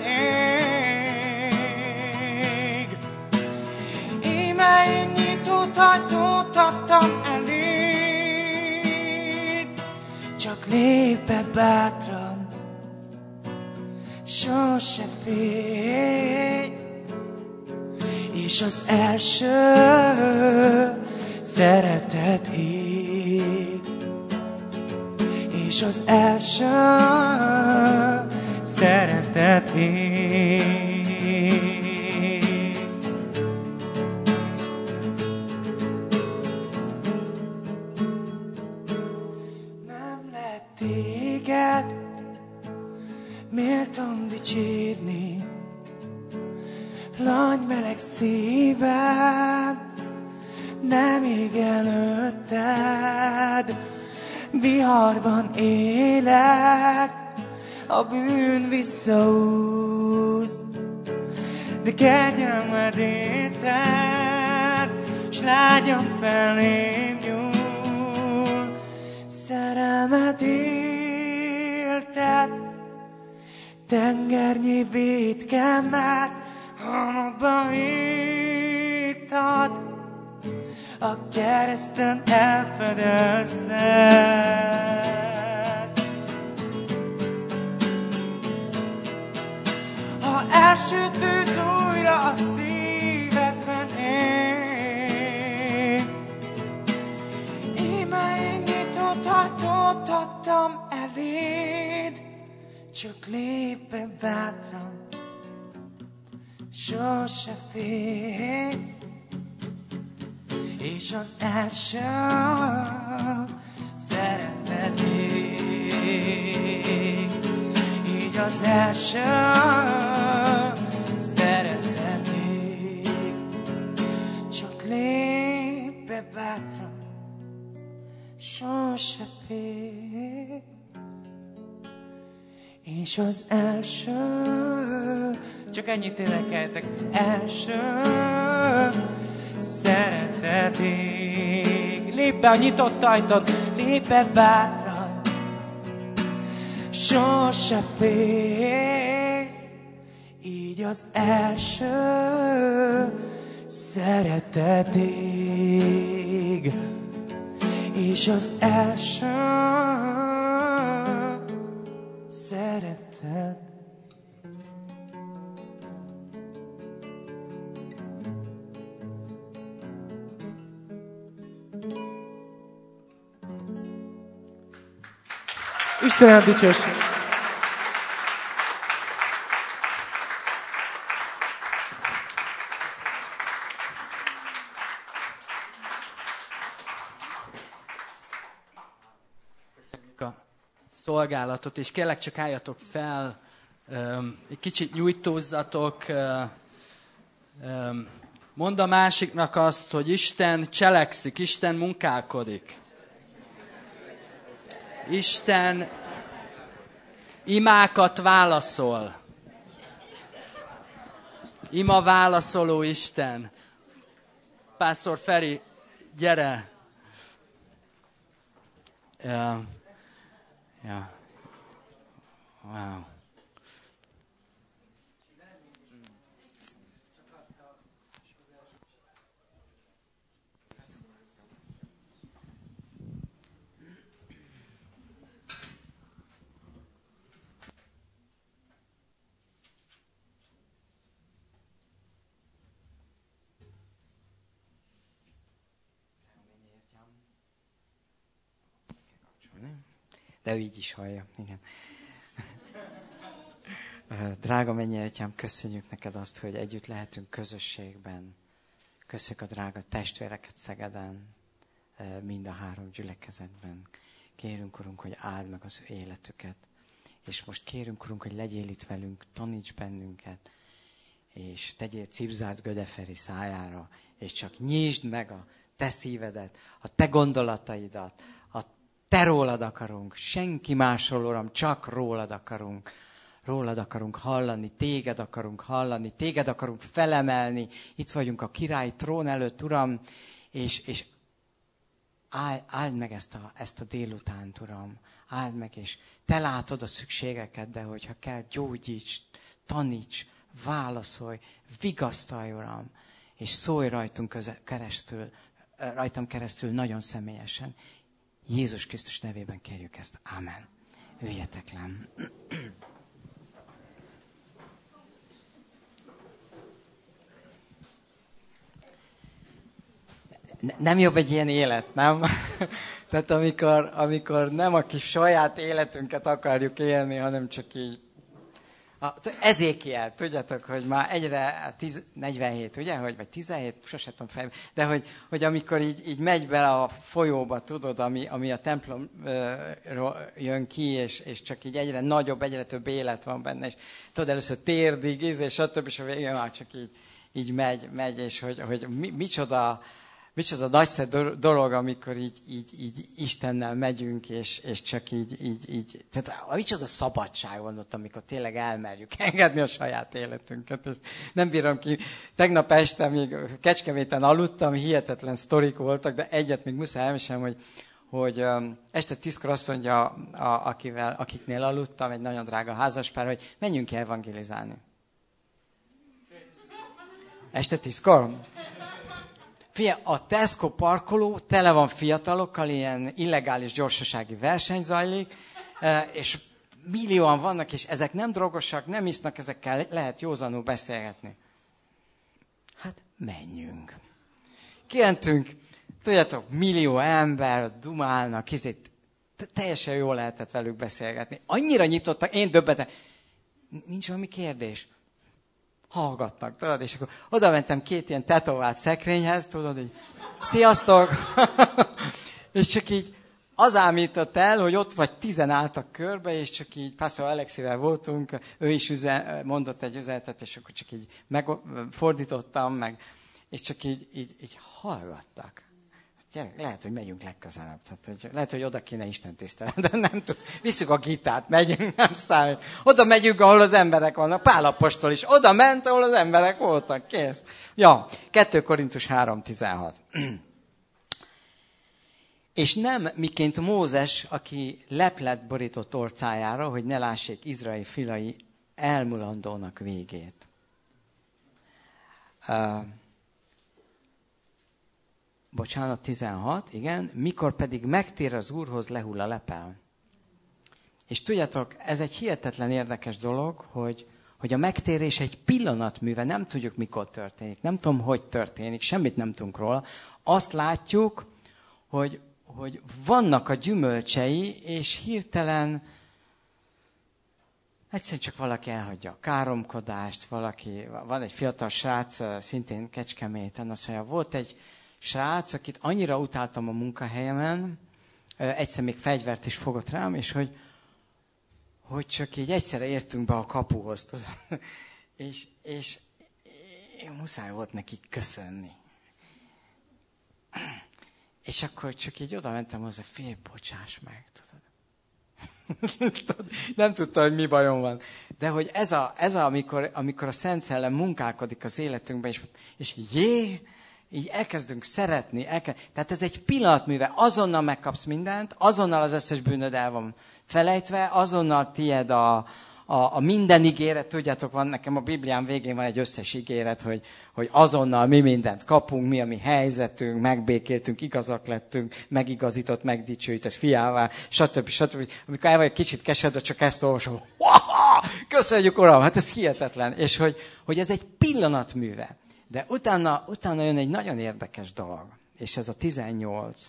ég, íme én nyitott ajtót adtam eléd, csak lépj be bátran, sose félj, és az első szeretet ég. És az első szeretet ég. Nem lett téged méltom dicsérni, langy meleg szívem nem ég előtted, viharban élek, a bűn visszahúz, de kegyelmed érted, s lágyan felém nyúl, szerelmed élted, tengernyi vétkemet homokba írtad, a kereszten elfedezted. Ha elsütőz újra a szívedben ég, íme én nyitott ajtót adtam eléd, csak lépj be bátran, sose félj, és az első szeretet ég. így az első szeretetig. Csak lépj be bátran, sose félj, és az első, csak ennyit énekeltek, első szeretetig. Lépj be a nyitott ajtón, lépj be bátran, sose félj, így az első szeretetig, és az első szeretet. Istenem dicsőség! Köszönjük a szolgálatot, és kérlek csak álljatok fel, egy kicsit nyújtózzatok, mondd a másiknak azt, hogy Isten cselekszik, Isten munkálkodik. Isten imákat válaszol. Ima válaszoló Isten. Pásztor Feri, gyere! Ja. Ja. Wow. De ő így is hallja, igen. Drága mennyei Atyám, köszönjük neked azt, hogy együtt lehetünk közösségben. Köszönjük a drága testvéreket Szegeden, mind a három gyülekezetben. Kérünk, Urunk, hogy áld meg az ő életüket. És most kérünk, Urunk, hogy legyél itt velünk, taníts bennünket, és tegyél cipzárt Gödeferi szájára, és csak nyisd meg a te szívedet, a te gondolataidat, a te rólad akarunk, senki másról, Uram, csak rólad akarunk. Rólad akarunk hallani, téged akarunk hallani, téged akarunk felemelni. Itt vagyunk a királyi trón előtt, Uram, és, és áld, áld meg ezt a, ezt a délutánt, Uram. Áld meg, és te látod a szükségeket, de hogyha kell, gyógyíts, taníts, válaszolj, vigasztalj, Uram, és szólj rajtunk köze, keresztül, rajtam keresztül nagyon személyesen. Jézus Krisztus nevében kérjük ezt. Ámen. Üljetek le. Nem jobb egy ilyen élet, nem? Tehát amikor, amikor nem a kis saját életünket akarjuk élni, hanem csak így. Ezékiel, tudjátok, hogy már egyre tíz, negyvenhét, ugye? Hogy, vagy tizenhét, sose tudom fejben. De hogy, hogy amikor így, így megy bele a folyóba, tudod, ami, ami a templomról jön ki, és, és csak így egyre nagyobb, egyre több élet van benne, és tudod, először térdig, és stb. És a végén már csak így, így megy, megy, és hogy, hogy mi, micsoda, micsoda nagyszerű dolog, amikor így, így, így Istennel megyünk, és, és csak így, így, így. Tehát micsoda szabadság van ott, amikor tényleg elmerjük engedni a saját életünket. És nem bírom ki. Tegnap este még Kecskeméten aludtam, hihetetlen sztorik voltak, de egyet még muszáj elmesélni, hogy, hogy um, este tízkor azt mondja, a, akivel, akiknél aludtam, egy nagyon drága házaspár, hogy menjünk ki evangelizálni. Este tízkor? Figyelj, a Tesco parkoló tele van fiatalokkal, ilyen illegális gyorsasági verseny zajlik, és millióan vannak, és ezek nem drogosak, nem isznak, ezekkel lehet józanul beszélgetni. Hát menjünk. Kientünk, tudjátok, millió ember, dumálnak, ezért teljesen jól lehetett velük beszélgetni. Annyira nyitottak, én döbbentem. Nincs valami kérdés. Hallgatnak, tudod, és akkor oda mentem két ilyen tetovált szekrényhez, tudod, így, sziasztok! És csak így az ámított el, hogy ott vagy tizen álltak körbe, és csak így Pásztor Alexivel voltunk, ő is üzen, mondott egy üzenetet, és akkor csak így megfordítottam, meg, és csak így, így, így hallgattak. Gyerek, lehet, hogy megyünk legközelebb. Tehát, hogy lehet, hogy oda kéne Isten tisztelet, de nem tudom. Visszük a gitárt, megyünk, nem számít. Oda megyünk, ahol az emberek vannak. Pál apostol is oda ment, ahol az emberek voltak. Kész. Ja, kettő Korintus három tizenhat. És nem miként Mózes, aki leplet borított orcájára, hogy ne lássék Izrael filai elmulandónak végét. Uh, bocsánat, tizenhat, igen. Mikor pedig megtér az Úrhoz, lehull a lepel. És tudjátok, ez egy hihetetlen érdekes dolog, hogy, hogy a megtérés egy pillanatműve, nem tudjuk, mikor történik. Nem tudom, hogy történik, semmit nem tudunk róla. Azt látjuk, hogy hogy vannak a gyümölcsei, és hirtelen egyszerűen csak valaki elhagyja a káromkodást, valaki, van egy fiatal srác, szintén Kecskeméten, azt mondja, volt egy srác, akit annyira utáltam a munkahelyemen, egyszer még fegyvert is fogott rám, és hogy, hogy csak így egyszerre értünk be a kapuhoz. és, és muszáj volt neki köszönni. És akkor csak így oda mentem hozzá, fél, bocsáss meg, tudod. Nem tudta, hogy mi bajom van. De hogy ez a, ez a amikor, amikor a Szent Szellem munkálkodik az életünkben, és, és jé, így elkezdünk szeretni. Elkezd... Tehát ez egy pillanatműve, azonnal megkapsz mindent, azonnal az összes bűnöd el van felejtve, azonnal tied a, a, a minden ígéret. Tudjátok, van nekem a Bibliám végén van egy összes ígéret, hogy, hogy azonnal mi mindent kapunk, mi a mi helyzetünk, megbékéltünk, igazak lettünk, megigazított, megdicsőített fiává, stb. stb. Amikor el vagy kicsit keseredve, csak ezt olvasom, köszönjük, Uram, hát ez hihetetlen. És hogy, hogy ez egy pillanatműve. De utána, utána jön egy nagyon érdekes dolog, és ez a tizennyolc.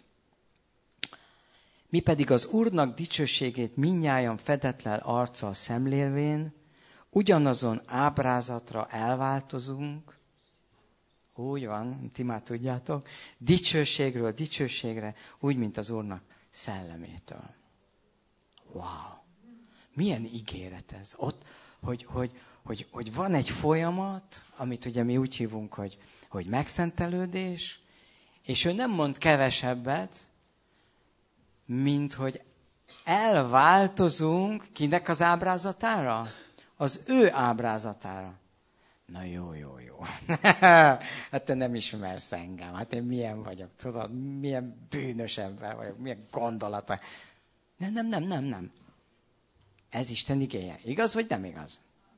Mi pedig az Úrnak dicsőségét mindnyájan fedetlen arccal szemlélvén, ugyanazon ábrázatra elváltozunk, úgy van, ti már tudjátok, dicsőségről dicsőségre, úgy, mint az Úrnak szellemétől. Wow! Milyen ígéret ez? Ott, hogy, hogy, hogy, hogy van egy folyamat, amit ugye mi úgy hívunk, hogy, hogy megszentelődés, és ő nem mond kevesebbet, mint hogy elváltozunk kinek az ábrázatára? Az ő ábrázatára. Na jó, jó, jó. Hát te nem ismersz engem. Hát én milyen vagyok, tudod? Milyen bűnös ember vagyok, milyen gondolata. Nem, nem, nem, nem, nem. Ez Isten igéje. Igaz vagy nem igaz?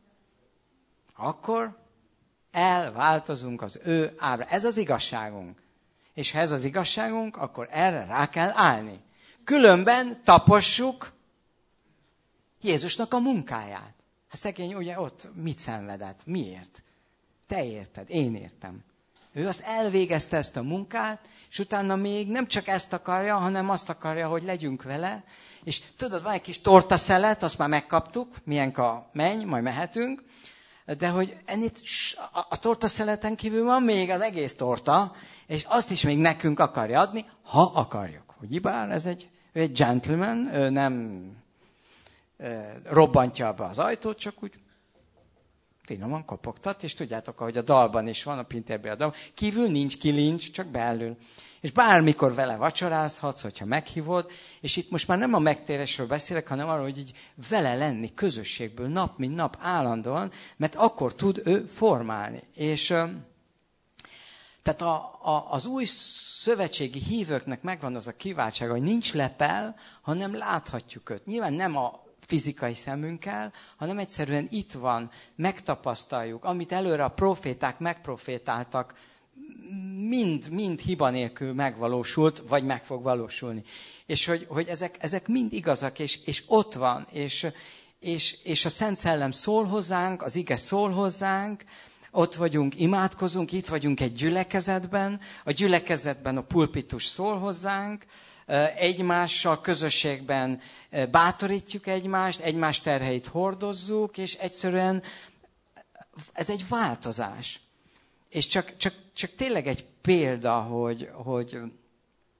Akkor elváltozunk az ő ábra. Ez az igazságunk. És ha ez az igazságunk, akkor erre rá kell állni. Különben tapossuk Jézusnak a munkáját. Hát szegény ugye ott mit szenvedett? Miért? Te érted, én értem. Ő azt elvégezte ezt a munkát, és utána még nem csak ezt akarja, hanem azt akarja, hogy legyünk vele. És tudod, van egy kis tortaszelet, azt már megkaptuk, milyenk a menny, majd mehetünk. De hogy ennyit, a, a tortaszeleten kívül van még az egész torta, és azt is még nekünk akarja adni, ha akarjuk. Ugyebár ez egy, ő egy gentleman, ő nem e, robbantja be az ajtót, csak úgy finoman kopogtat, és tudjátok, ahogy a dalban is van, a Pintérből a dalban, kívül nincs kilincs, csak belül. És bármikor vele vacsorázhatsz, hogyha meghívod, és itt most már nem a megtérésről beszélek, hanem arról, hogy így vele lenni közösségből, nap mint nap, állandóan, mert akkor tud ő formálni. És tehát a, a, az új szövetségi hívőknek megvan az a kiváltsága, hogy nincs lepel, hanem láthatjuk őt. Nyilván nem a fizikai szemünkkel, hanem egyszerűen itt van, megtapasztaljuk, amit előre a proféták megprofétáltak, mind, mind hiba nélkül megvalósult, vagy meg fog valósulni. És hogy, hogy ezek, ezek mind igazak, és, és ott van, és, és, és a Szent Szellem szól hozzánk, az ige szól hozzánk, ott vagyunk, imádkozunk, itt vagyunk egy gyülekezetben, a gyülekezetben a pulpitus szól hozzánk, egymással, közösségben bátorítjuk egymást, egymás terheit hordozzuk, és egyszerűen ez egy változás. És csak, csak, csak tényleg egy példa, hogy, hogy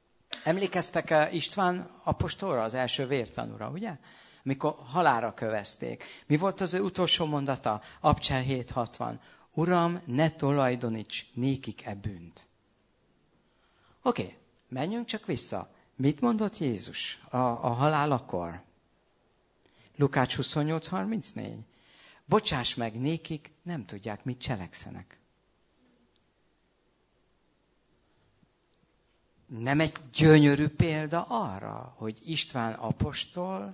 Emlékeztek István apostolra, az első vértanúra, ugye? Mikor halálra kövezték. Mi volt az ő utolsó mondata? Abcsel hét hatvan. Uram, ne tulajdoníts nékik e bűnt. Oké, okay, menjünk csak vissza. Mit mondott Jézus a, a halálakor? Lukács huszonnyolc harmincnégy. Bocsáss meg nékik, nem tudják, mit cselekszenek. Nem egy gyönyörű példa arra, hogy István apostol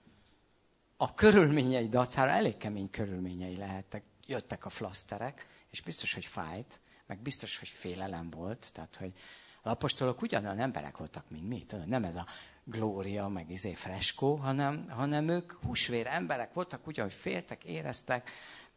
a körülményei dacára, elég kemény körülményei lehettek, jöttek a flaszterek, és biztos, hogy fájt, meg biztos, hogy félelem volt, tehát, hogy az apostolok ugyanolyan emberek voltak, mint mi, tudod, nem ez a glória, meg izé freskó, hanem, hanem ők húsvér emberek voltak, ugyanúgy féltek, éreztek.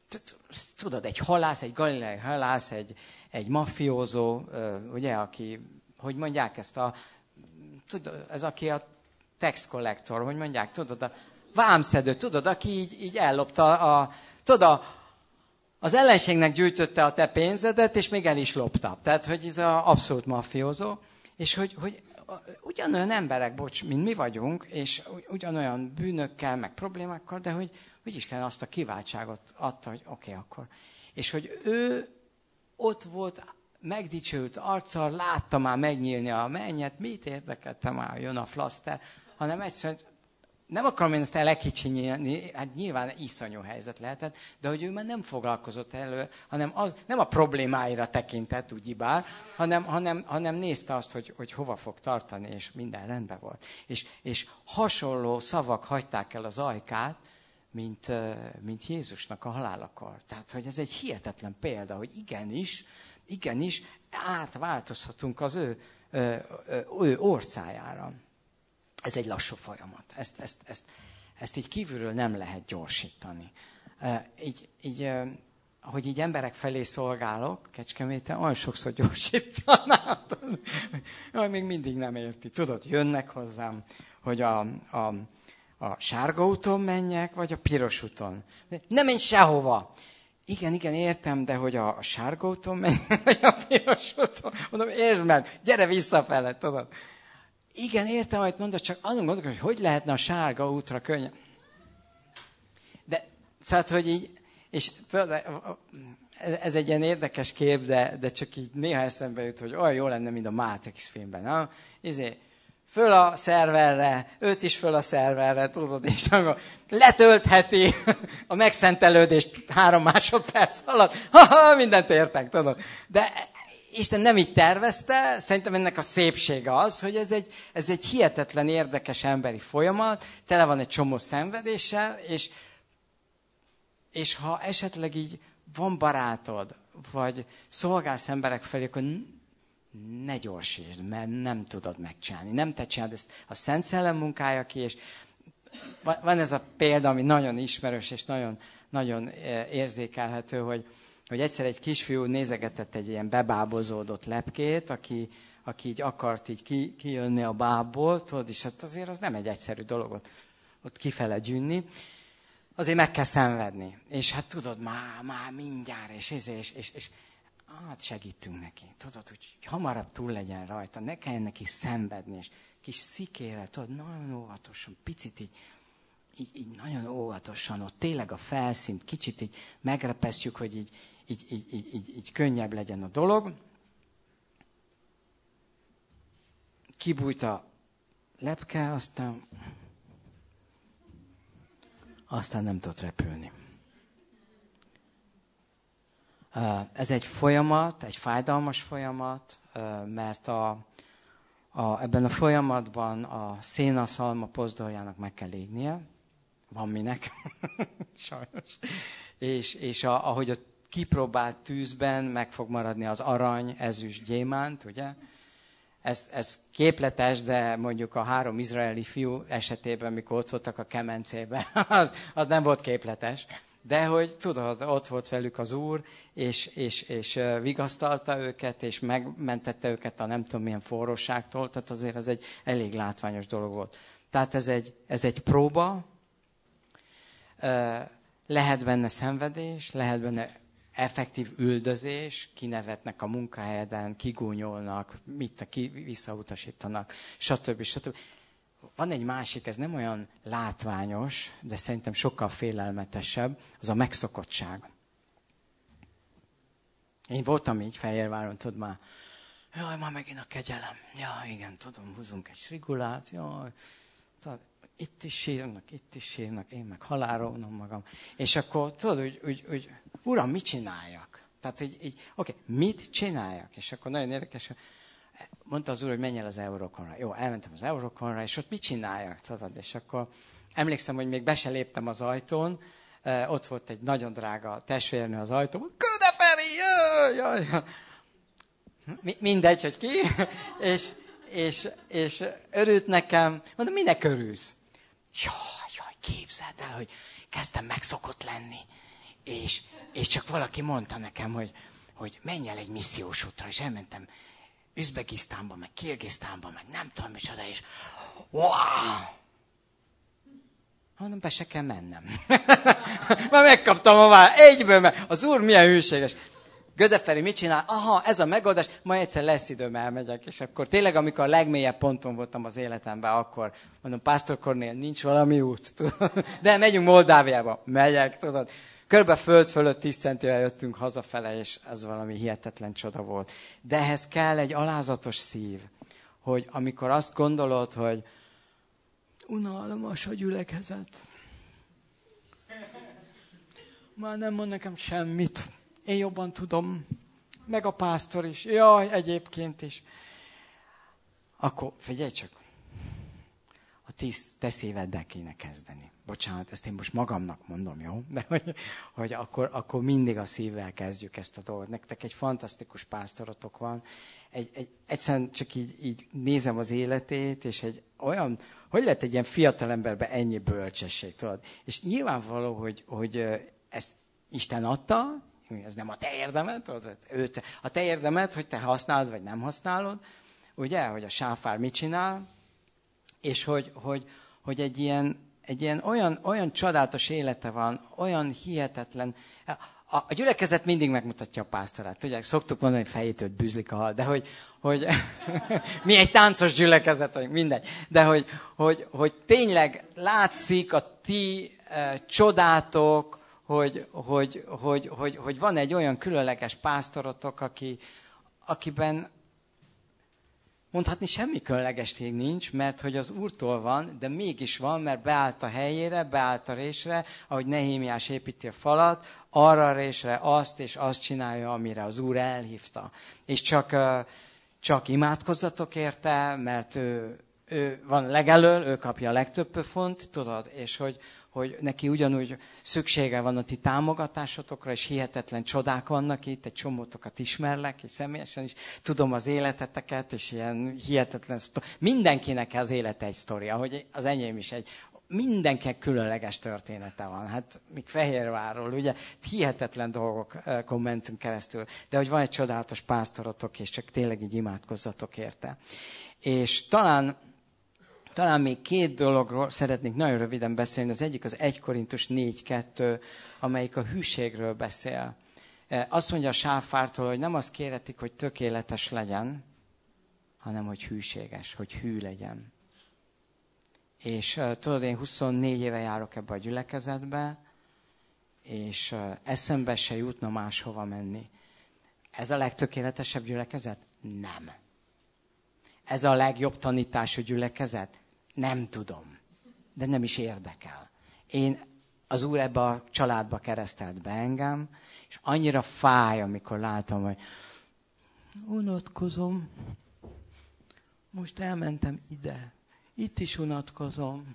Tudod, egy halász, egy galileai halász, egy, egy mafiózó, ugye, aki, hogy mondják ezt a, tudod, ez aki a tax collector, hogy mondják, tudod, a vámszedő, tudod, aki így, így ellopta a, tudod, a, az ellenségnek gyűjtötte a te pénzedet, és még el is lopta. Tehát, hogy ez az abszolút mafiózó, és hogy, hogy ugyanolyan emberek, bocs, mint mi vagyunk, és ugyanolyan bűnökkel, meg problémákkal, de hogy, hogy Isten azt a kiváltságot adta, hogy oké, okay, akkor. És hogy ő ott volt megdicsőült arccal, látta már megnyílni a mennyet, mit érdekelte már, jön a flaszter, hanem egyszerűen, nem akarom én ezt elekicsinyelni, hát nyilván iszonyú helyzet lehetett, de hogy ő már nem foglalkozott elő, hanem az, nem a problémáira tekintett, ugyebár, hanem, hanem, hanem nézte azt, hogy, hogy hova fog tartani, és minden rendben volt. És, és hasonló szavak hagyták el az ajkát, mint, mint Jézusnak a halálakor. Tehát, hogy ez egy hihetetlen példa, hogy igenis, igenis átváltozhatunk az ő, ő, ő orcájára. Ez egy lassú folyamat. Ezt, ezt, ezt, ezt így kívülről nem lehet gyorsítani. Így, így, hogy így emberek felé szolgálok, Kecskeméten, olyan sokszor gyorsítanám. Jaj, még mindig nem érti. Tudod, jönnek hozzám, hogy a, a, a sárga úton menjek, vagy a piros úton. Nem menj sehova. Igen, igen, értem, de hogy a, a sárga úton menjek, vagy a piros úton. Mondom, értsd meg, gyere visszafele, tudod. Igen, értem, amit mondod, csak azon gondolok, hogy hogy lehetne a sárga útra könnyen. De, szóval, hogy így, és tudod, ez egy ilyen érdekes kép, de, de csak így néha eszembe jut, hogy olyan jó lenne, mint a Matrix filmben. Na? Izé, föl a szerverre, őt is föl a szerverre, tudod, és akkor letöltheti a megszentelődést három másodperc alatt. Ha-ha, mindent értek, tudod. De Isten nem így tervezte, szerintem ennek a szépsége az, hogy ez egy, ez egy hihetetlen érdekes emberi folyamat, tele van egy csomó szenvedéssel, és, és ha esetleg így van barátod, vagy szolgálsz emberek felé, akkor ne gyorsítsd, mert nem tudod megcsinálni. Nem te csinálod, ezt a Szent Szellem munkája ki, és van ez a példa, ami nagyon ismerős, és nagyon, nagyon érzékelhető, hogy hogy egyszer egy kisfiú nézegetett egy ilyen bebábozódott lepkét, aki, aki így akart így ki, kijönni a bábból, tudod, és hát azért az nem egy egyszerű dolog ott, ott kifele gyűnni. Azért meg kell szenvedni. És hát tudod, már, már mindjárt, és, és, és, és, és hát segítünk neki. Tudod, hogy hamarabb túl legyen rajta, ne kelljen neki szenvedni, és kis szikére, tudod, nagyon óvatosan, picit így, így, így nagyon óvatosan, ott tényleg a felszínt kicsit így megrepesztjük, hogy így, így, így, így, így, így könnyebb legyen a dolog. Kibújt a lepke, aztán, aztán nem tudott repülni. Ez egy folyamat, egy fájdalmas folyamat, mert a, a, ebben a folyamatban a szénaszalma pozdoljának meg kell égnie. Van minek, sajnos. És, és a, ahogy a kipróbált tűzben meg fog maradni az arany, ezüst, gyémánt, ugye? Ez, ez képletes, de mondjuk a három izraeli fiú esetében, mikor ott voltak a kemencében, az, az nem volt képletes. De hogy tudod, ott volt velük az Úr, és, és, és vigasztalta őket, és megmentette őket a nem tudom milyen forróságtól, tehát azért ez egy elég látványos dolog volt. Tehát ez egy, ez egy próba, lehet benne szenvedés, lehet benne effektív üldözés, kinevetnek a munkahelyeden, kigúnyolnak, mit, ki visszautasítanak, stb. stb. Van egy másik, ez nem olyan látványos, de szerintem sokkal félelmetesebb, az a megszokottság. Én voltam így Fehérváron, tudod már, jaj, már megint a kegyelem. Ja, igen, tudom, húzunk egy srigulát, jaj. Tudod, itt is sírnak, itt is sírnak, én meg halálra magam. És akkor tudod, úgy, úgy, úgy uram, mit csináljak? Tehát így, így oké, okay, mit csináljak? És akkor nagyon érdekes, mondta az úr, hogy menj el az Euroconra. Jó, elmentem az Euroconra, és ott mit csináljak? Tudod? És akkor emlékszem, hogy még be se léptem az ajtón, ott volt egy nagyon drága testvérnő az ajtón, Ködeferi, jaj, jaj. Mindegy, hogy ki, és, és, és örült nekem, mondom, minek örülsz? Jaj, jaj, képzeld el, hogy kezdtem megszokott lenni, és, és csak valaki mondta nekem, hogy, hogy menj el egy missziós útra, és elmentem Üzbegisztánba, meg Kirgisztánba, meg nem tudom micsoda, és wow! Mondom, be se kell mennem. Már megkaptam a vár, egyből, mert az úr milyen hűséges. Gödeferi mit csinál? Aha, ez a megoldás, majd egyszer lesz időm, elmegyek. És akkor tényleg, amikor a legmélyebb ponton voltam az életemben, akkor mondom, Pásztor Kornél, nincs valami út. Tudod? De megyünk Moldáviába. Megyek, tudod. Körülbelül föld fölött tíz centivel jöttünk hazafele, és ez valami hihetetlen csoda volt. De ehhez kell egy alázatos szív, hogy amikor azt gondolod, hogy unalmas a gyülekezet, már nem mond nekem semmit, én jobban tudom, meg a pásztor is, jaj, egyébként is. Akkor figyelj csak, a tíz te szíveddel kéne kezdeni. Bocsánat, ezt én most magamnak mondom, jó? De hogy, hogy akkor, akkor mindig a szívvel kezdjük ezt a dolgot. Nektek egy fantasztikus pásztorotok van. Egy, egy, egyszerűen csak így, így nézem az életét, és egy olyan, hogy lehet egy ilyen fiatalemberben ennyi bölcsesség, tudod? És nyilvánvaló, hogy, hogy ezt Isten adta, ez nem a te érdemed, tudod? A te érdemed, hogy te használod, vagy nem használod, ugye, hogy a sáfár mit csinál, és hogy, hogy, hogy egy ilyen, egy ilyen olyan, olyan csodálatos élete van, olyan hihetetlen. A, a gyülekezet mindig megmutatja a pásztorát. Tudják, szoktuk mondani, hogy fejétől bűzlik a hal, de hogy, hogy mi egy táncos gyülekezet, vagy mindegy. De hogy, hogy, hogy tényleg látszik a ti e, csodátok, hogy, hogy, hogy, hogy, hogy van egy olyan különleges pásztorotok, aki, akiben mondhatni semmi különlegesség nincs, mert hogy az Úrtól van, de mégis van, mert beállt a helyére, beállt a résre, ahogy Nehémiás építi a falat, arra a résre azt és azt csinálja, amire az Úr elhívta. És csak, csak imádkozzatok érte, mert ő, ő van legelől, ő kapja a legtöbb pofont, tudod, és hogy, hogy neki ugyanúgy szüksége van a ti támogatásotokra, és hihetetlen csodák vannak itt, egy csomótokat ismerlek, és személyesen is tudom az életeteket, és ilyen hihetetlen sztori. Mindenkinek az élete egy sztori, ahogy az enyém is egy. Mindenkinek különleges története van. Hát még Fehérvárról, ugye, hihetetlen dolgokon mentünk keresztül, de hogy van egy csodálatos pásztorotok, és csak tényleg így imádkozzatok érte. És talán Talán még két dologról szeretnék nagyon röviden beszélni. Az egyik az egy Korintus négy kettő, amelyik a hűségről beszél. Azt mondja a sáfártól, hogy nem azt kéretik, hogy tökéletes legyen, hanem hogy hűséges, hogy hű legyen. És tudod, én huszonnégy éve járok ebbe a gyülekezetbe, és eszembe se jutna máshova menni. Ez a legtökéletesebb gyülekezet? Nem. Ez a legjobb tanítású gyülekezet? Nem tudom. De nem is érdekel. Én, az Úr ebbe a családba keresztelt be engem, és annyira fáj, amikor látom, hogy unatkozom. Most elmentem ide. Itt is unatkozom.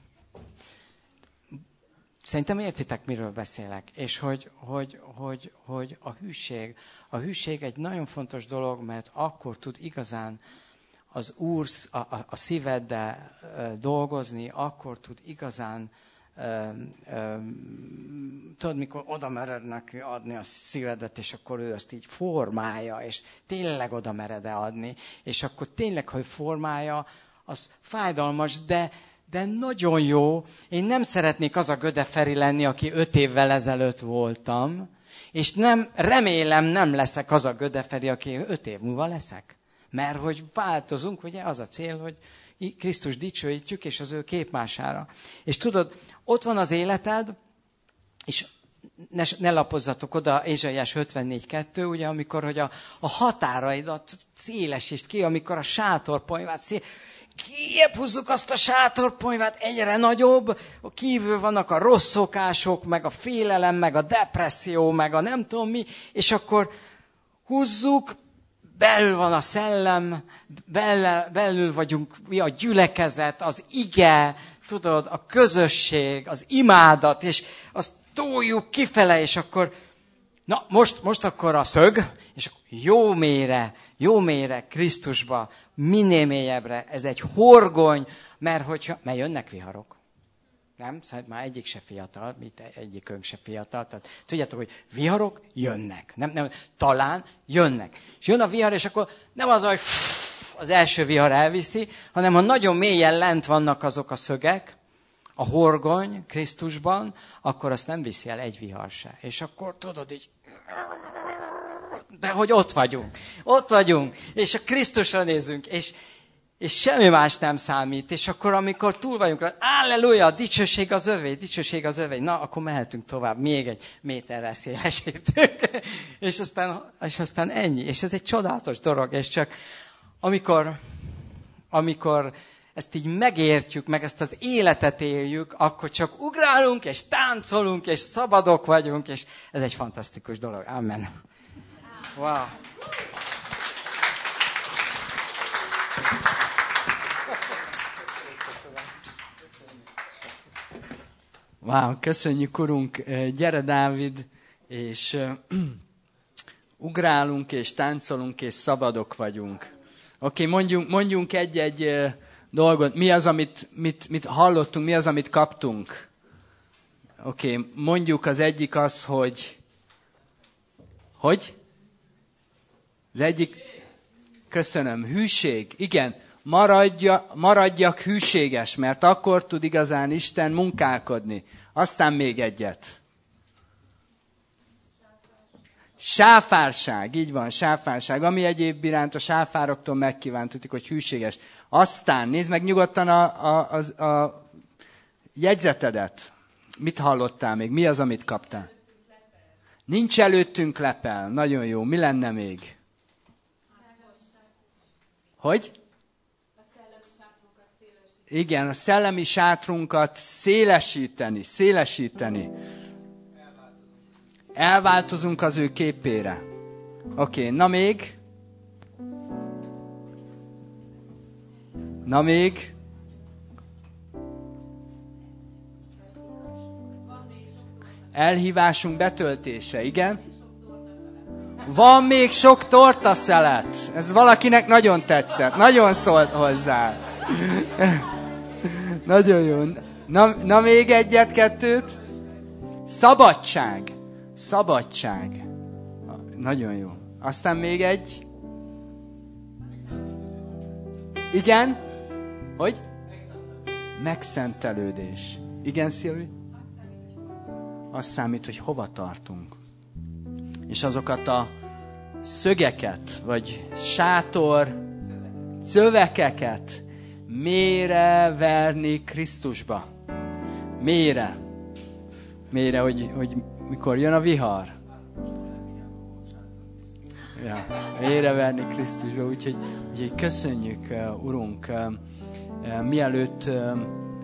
Szerintem értitek, miről beszélek. És hogy, hogy, hogy, hogy a hűség. A hűség egy nagyon fontos dolog, mert akkor tud igazán az Úr a, a, a szíveddel e, dolgozni, akkor tud igazán, e, e, tudod, mikor oda mered neki adni a szívedet, és akkor ő azt így formálja, és tényleg oda mered adni, és akkor tényleg, hogy formálja, az fájdalmas, de, de nagyon jó. Én nem szeretnék az a Gödeferi lenni, aki öt évvel ezelőtt voltam, És nem, remélem nem leszek az a Gödeferi, aki öt év múlva leszek. Mert hogy változunk, ugye az a cél, hogy Krisztus dicsőítjük, és az ő képmására. És tudod, ott van az életed, és ne, ne lapozzatok oda, Ézsaiás ötvennégy kettő, ugye, amikor hogy a, a határaidat szélesítsd ki, amikor a sátorponyvát szél... Kiebb húzzuk azt a sátorponyvát, egyre nagyobb, kívül vannak a rossz szokások, meg a félelem, meg a depresszió, meg a nem tudom mi, és akkor húzzuk, belül van a szellem, belül, belül vagyunk mi a gyülekezet, az ige, tudod, a közösség, az imádat, és azt toljuk kifele, és akkor, na most, most akkor a szög, és akkor jó mélyre, jó mélyre Krisztusba, minél mélyebbre, ez egy horgony, mert hogyha, mert jönnek viharok. Nem? Szóval már egyik se fiatal, mit egyikünk se fiatal. Tehát tudjátok, hogy viharok jönnek. Nem, nem, talán jönnek. És jön a vihar, és akkor nem az, hogy az első vihar elviszi, hanem ha nagyon mélyen lent vannak azok a szögek, a horgony Krisztusban, akkor azt nem viszi el egy vihar se. És akkor tudod így, de hogy ott vagyunk. Ott vagyunk. És a Krisztusra nézünk, és És semmi más nem számít. És akkor, amikor túl vagyunk rá, halleluja, dicsőség az övé, dicsőség az övé. Na, akkor mehetünk tovább, még egy méterrel szélesítünk. és, aztán, és aztán ennyi. És ez egy csodálatos dolog. És csak amikor, amikor ezt így megértjük, meg ezt az életet éljük, akkor csak ugrálunk, és táncolunk, és szabadok vagyunk, és ez egy fantasztikus dolog. Amen. Wow. Wow, köszönjük, Urunk, gyere Dávid, és uh, ugrálunk, és táncolunk, és szabadok vagyunk. Oké, okay, mondjunk, mondjunk egy-egy uh, dolgot. Mi az, amit mit, mit hallottunk, mi az, amit kaptunk? Oké, okay, mondjuk az egyik az, hogy... Hogy? Az egyik... Köszönöm, hűség. Igen, maradja, maradjak hűséges, mert akkor tud igazán Isten munkálkodni. Aztán még egyet. Sáfárság, így van, sáfárság. Ami egyéb iránt a sáfároktól megkívántuk, hogy hűséges. Aztán nézd meg nyugodtan a, a, a, a jegyzetedet. Mit hallottál még? Mi az, amit kaptál? Nincs előttünk lepel. Nagyon jó. Mi lenne még? Hogy? Igen, a szellemi sátrunkat szélesíteni, szélesíteni. Elváltozunk az ő képére. Oké, okay, na még? Na még? Elhívásunk betöltése, igen? Van még sok tortaszelet. Ez valakinek nagyon tetszett. Nagyon szólt hozzá. Nagyon jó. Na, na még egyet, kettőt. Szabadság. Szabadság. Nagyon jó. Aztán még egy. Igen? Hogy? Megszentelődés. Igen, Szilvi? Az számít, hogy hova tartunk. És azokat a szögeket, vagy sátor, szövekeket mélyre verni Krisztusba. Mélyre. Mélyre, hogy, hogy mikor jön a vihar. Ja, mélyre verni Krisztusba. Úgyhogy, úgyhogy köszönjük, uh, Urunk, uh, uh, mielőtt uh,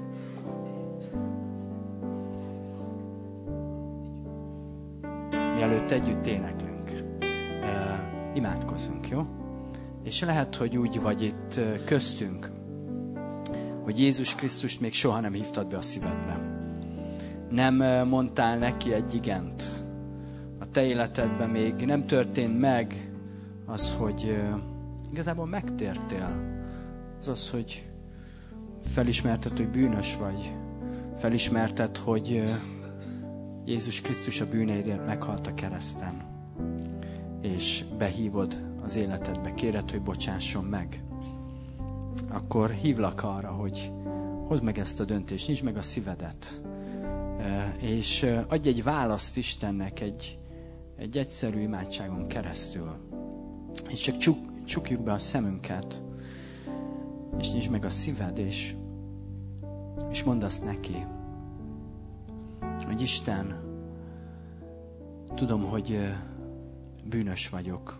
mielőtt együtt éneklünk. Uh, imádkozzunk, jó? És lehet, hogy úgy vagy itt uh, köztünk, hogy Jézus Krisztust még soha nem hívtad be a szívedbe. Nem uh, mondtál neki egy igent. A te életedben még nem történt meg az, hogy uh, igazából megtértél. Az az, hogy felismerted, hogy bűnös vagy. Felismerted, hogy uh, Jézus Krisztus a bűneidért meghalt a kereszten, és behívod az életedbe, kéred, hogy bocsásson meg, akkor hívlak arra, hogy hozd meg ezt a döntést, nyisd meg a szívedet, és adj egy választ Istennek, egy, egy egyszerű imádságon keresztül. És csak csuk, csukjuk be a szemünket, és nyisd meg a szíved, és, és mondd azt neki, hogy Isten, tudom, hogy bűnös vagyok.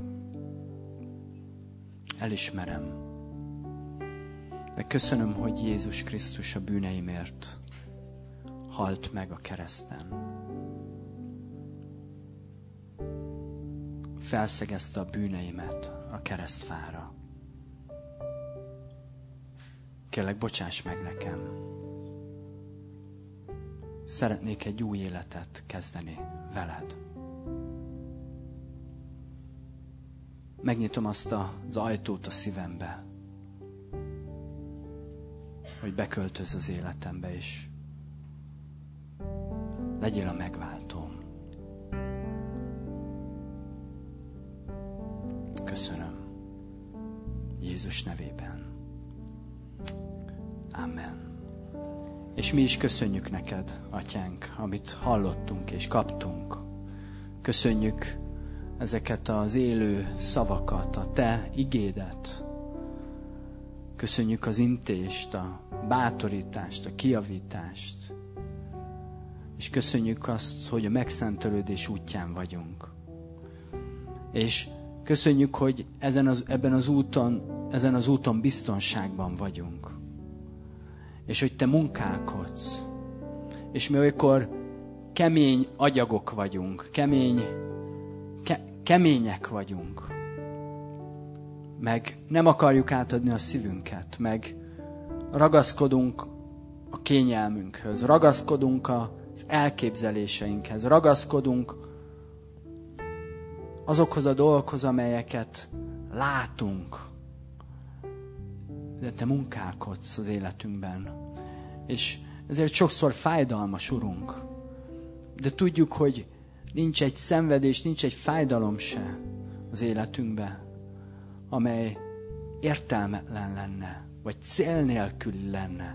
Elismerem. De köszönöm, hogy Jézus Krisztus a bűneimért halt meg a kereszten. Felszegezte a bűneimet a keresztfára. Kérlek, bocsáss meg nekem. Szeretnék egy új életet kezdeni veled. Megnyitom azt az ajtót a szívembe, hogy beköltözz az életembe, és legyél a megváltóm. Köszönöm. Jézus nevében. Amen. És mi is köszönjük neked, Atyánk, amit hallottunk és kaptunk. Köszönjük ezeket az élő szavakat, a te igédet. Köszönjük az intést, a bátorítást, a kijavítást. És köszönjük azt, hogy a megszentelődés útján vagyunk. És köszönjük, hogy ezen az, ebben az úton, ezen az úton biztonságban vagyunk. És hogy te munkálkodsz. És mi olykor kemény agyagok vagyunk, kemény, ke, kemények vagyunk. Meg nem akarjuk átadni a szívünket, meg ragaszkodunk a kényelmünkhöz, ragaszkodunk az elképzeléseinkhez, ragaszkodunk azokhoz a dolgokhoz, amelyeket látunk. De te munkálkodsz az életünkben. És ezért sokszor fájdalmas, Urunk. De tudjuk, hogy nincs egy szenvedés, nincs egy fájdalom se az életünkben, amely értelmetlen lenne, vagy cél nélküli lenne.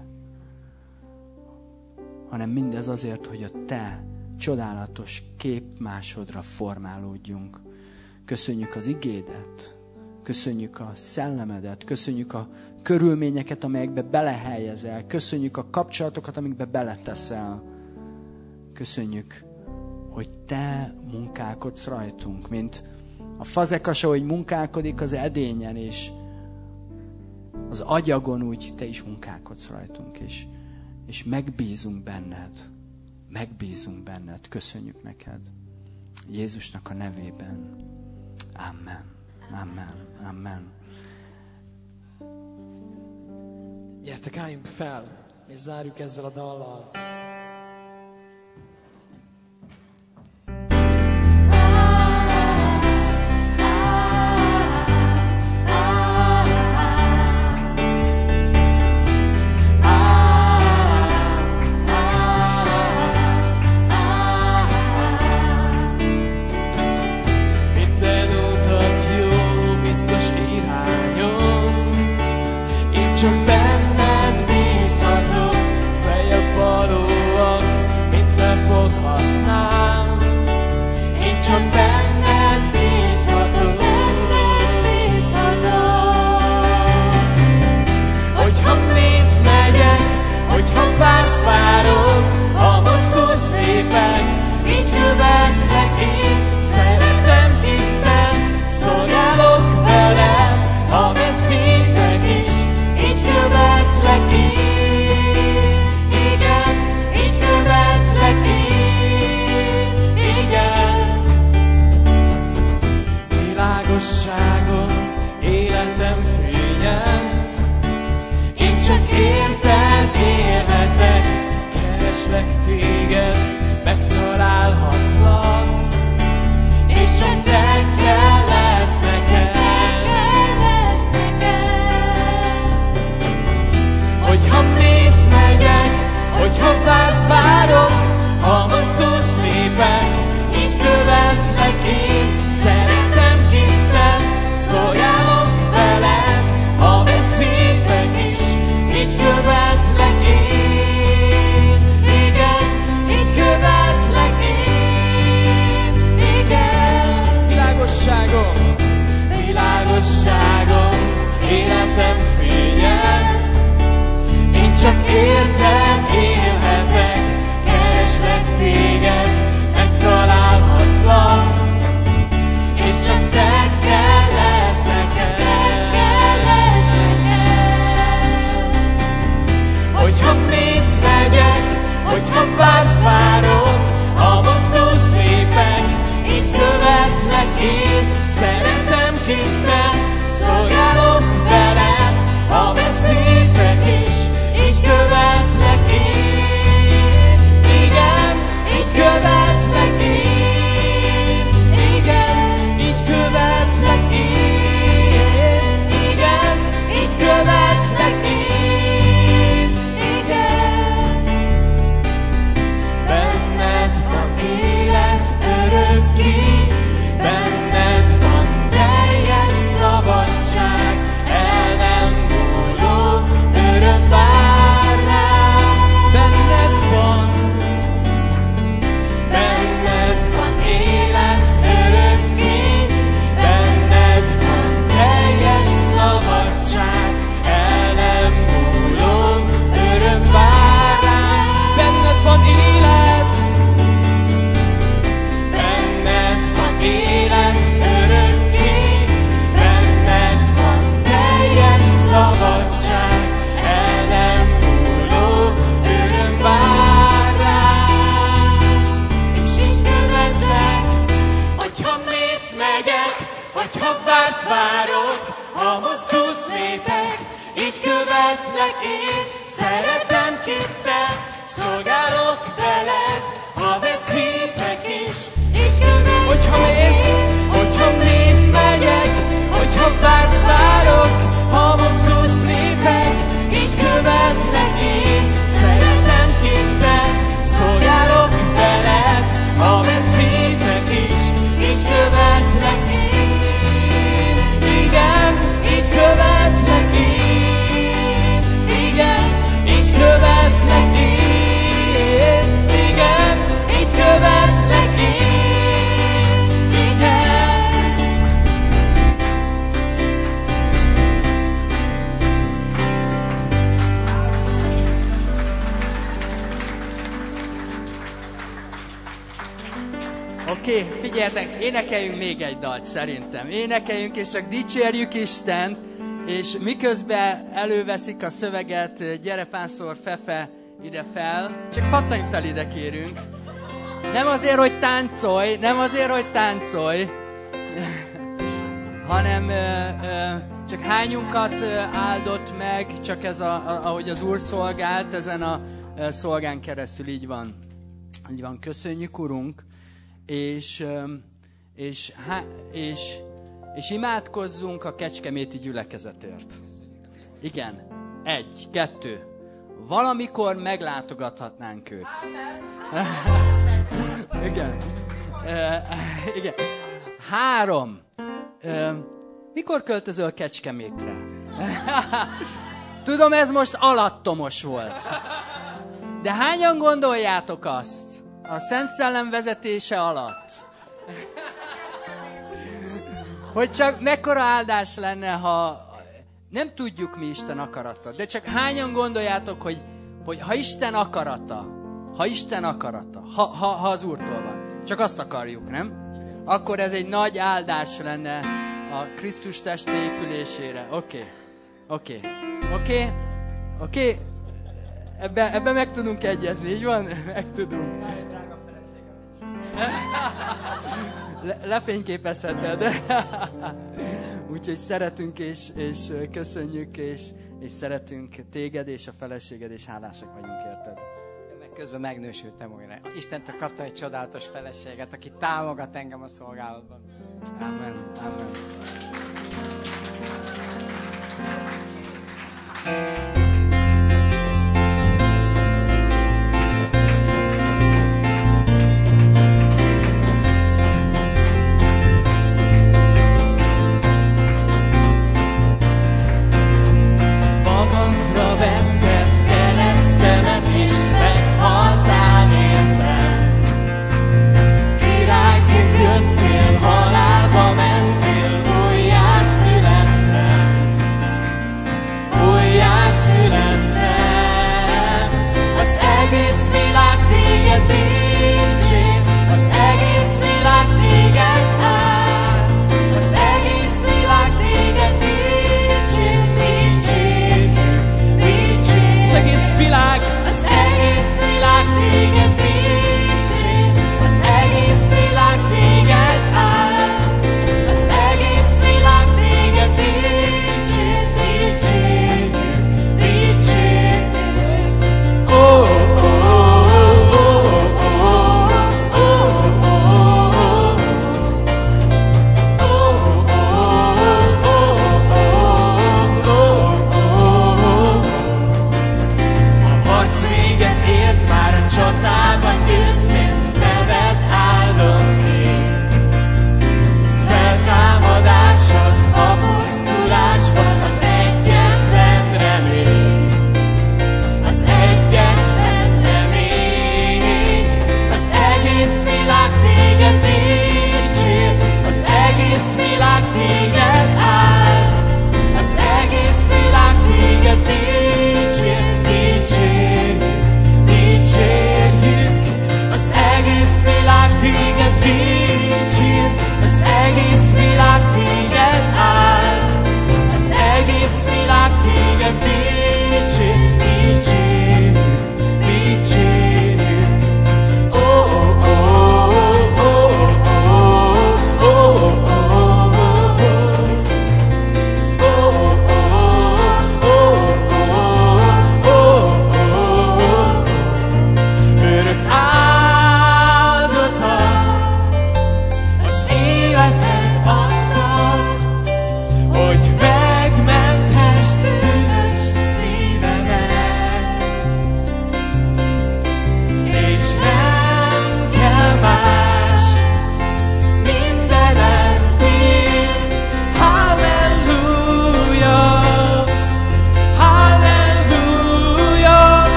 Hanem mindez azért, hogy a te csodálatos képmásodra formálódjunk. Köszönjük az igédet, köszönjük a szellemedet, köszönjük a körülményeket, amelyekbe belehelyezel, köszönjük a kapcsolatokat, amikbe beleteszel. Köszönjük, hogy te munkálkodsz rajtunk, mint a fazekas, ahogy munkálkodik az edényen, és az agyagon, úgy te is munkálkodsz rajtunk, és, és megbízunk benned. Megbízunk benned. Köszönjük neked. Jézusnak a nevében. Amen. Amen. Amen. Gyertek, álljunk fel, és zárjuk ezzel a dallal. Csak benned bízhatok, feljebb való Hogyha vársz, várok, ha mozdulsz, lépek, így követlek én, szeretem kit te, szolgálok veled, ha veszítek is, így követlek. Hogyha mész, hogyha mész, megyek, hogyha vársz, várok, ha mozdulsz, lépek, így követlek én, szeretem kit te, szolgálok veled, ha veszítek is, így követlek én. Igen, így követlek én. Igen, így követlek én. Igen, így követlek én. Igen. Oké, okay, figyeljetek, énekeljünk még egy dalt szerintem. Énekeljünk és csak dicsérjük Istent, és miközben előveszik a szöveget, gyere Pásztor Fefe ide fel, csak pattanj fel ide kérünk. Nem azért, hogy táncolj, nem azért, hogy táncolj, hanem ö, ö, csak hányunkat áldott meg, csak ez, a, a, ahogy az Úr szolgált, ezen a szolgán keresztül, így van. Így van, köszönjük, Urunk. És, és, és, és imádkozzunk a kecskeméti gyülekezetért. Igen. Egy, kettő. Valamikor meglátogathatnánk őt. Igen. Igen. Három. Mikor költözöl Kecskemétre? Tudom, ez most alattomos volt. De hányan gondoljátok azt? A Szent Szellem vezetése alatt. Hogy csak mekkora áldás lenne, ha nem tudjuk mi Isten akarata. De csak hányan gondoljátok, hogy, hogy ha Isten akarata, ha Isten akarata, ha, ha, ha az Úrtól van, csak azt akarjuk, nem? Akkor ez egy nagy áldás lenne a Krisztus teste épülésére. Oké, oké, oké, oké. Ebben ebbe meg tudunk egyezni, így van? Meg tudunk. Le, lefényképezheted. Úgyhogy szeretünk és, és köszönjük, és, és szeretünk téged és a feleséged, és hálásak vagyunk érted. Meg közben megnősültem újra. Istentől kaptam egy csodálatos feleséget, aki támogat engem a szolgálatban. Amen. Amen. Újjászülettem, újjászülettem.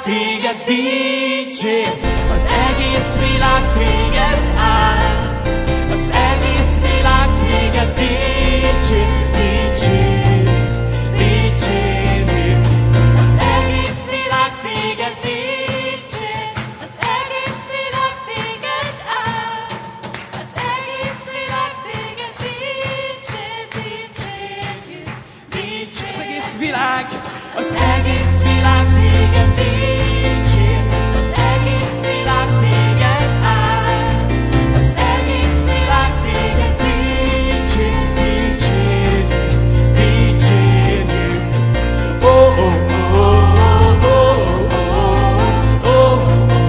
téged dicsér, az egész világ téged áll, az egész világ téged dicsér, dicsér, dicsérjük. Az egész világ téged dicsér, az egész világ téged áll, az egész világ téged dicsér, dicsérjük, dicsérjük. Az egész világ, az egész világ téged dicsér, az egész világ téged áll, az egész világ téged dicsér, dicsérjük, dicsérjük. Oh, oh, oh, oh, oh, oh,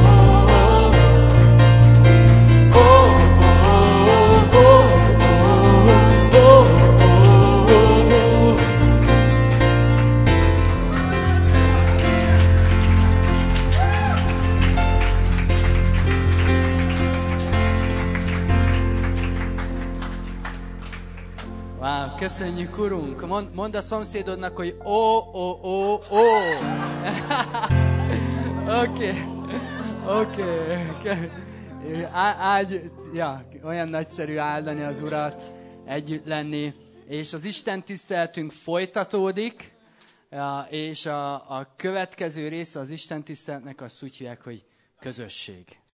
Wow, köszönjük, Urunk! Mond, mondd a szomszédodnak, hogy ó, ó, ó, ó! Oké, oké. Áldj, ja, olyan nagyszerű áldani az Urat, együtt lenni. És az Isten tiszteletünk folytatódik, és a, a következő része az Isten tiszteletnek azt úgy hívják, hogy közösség.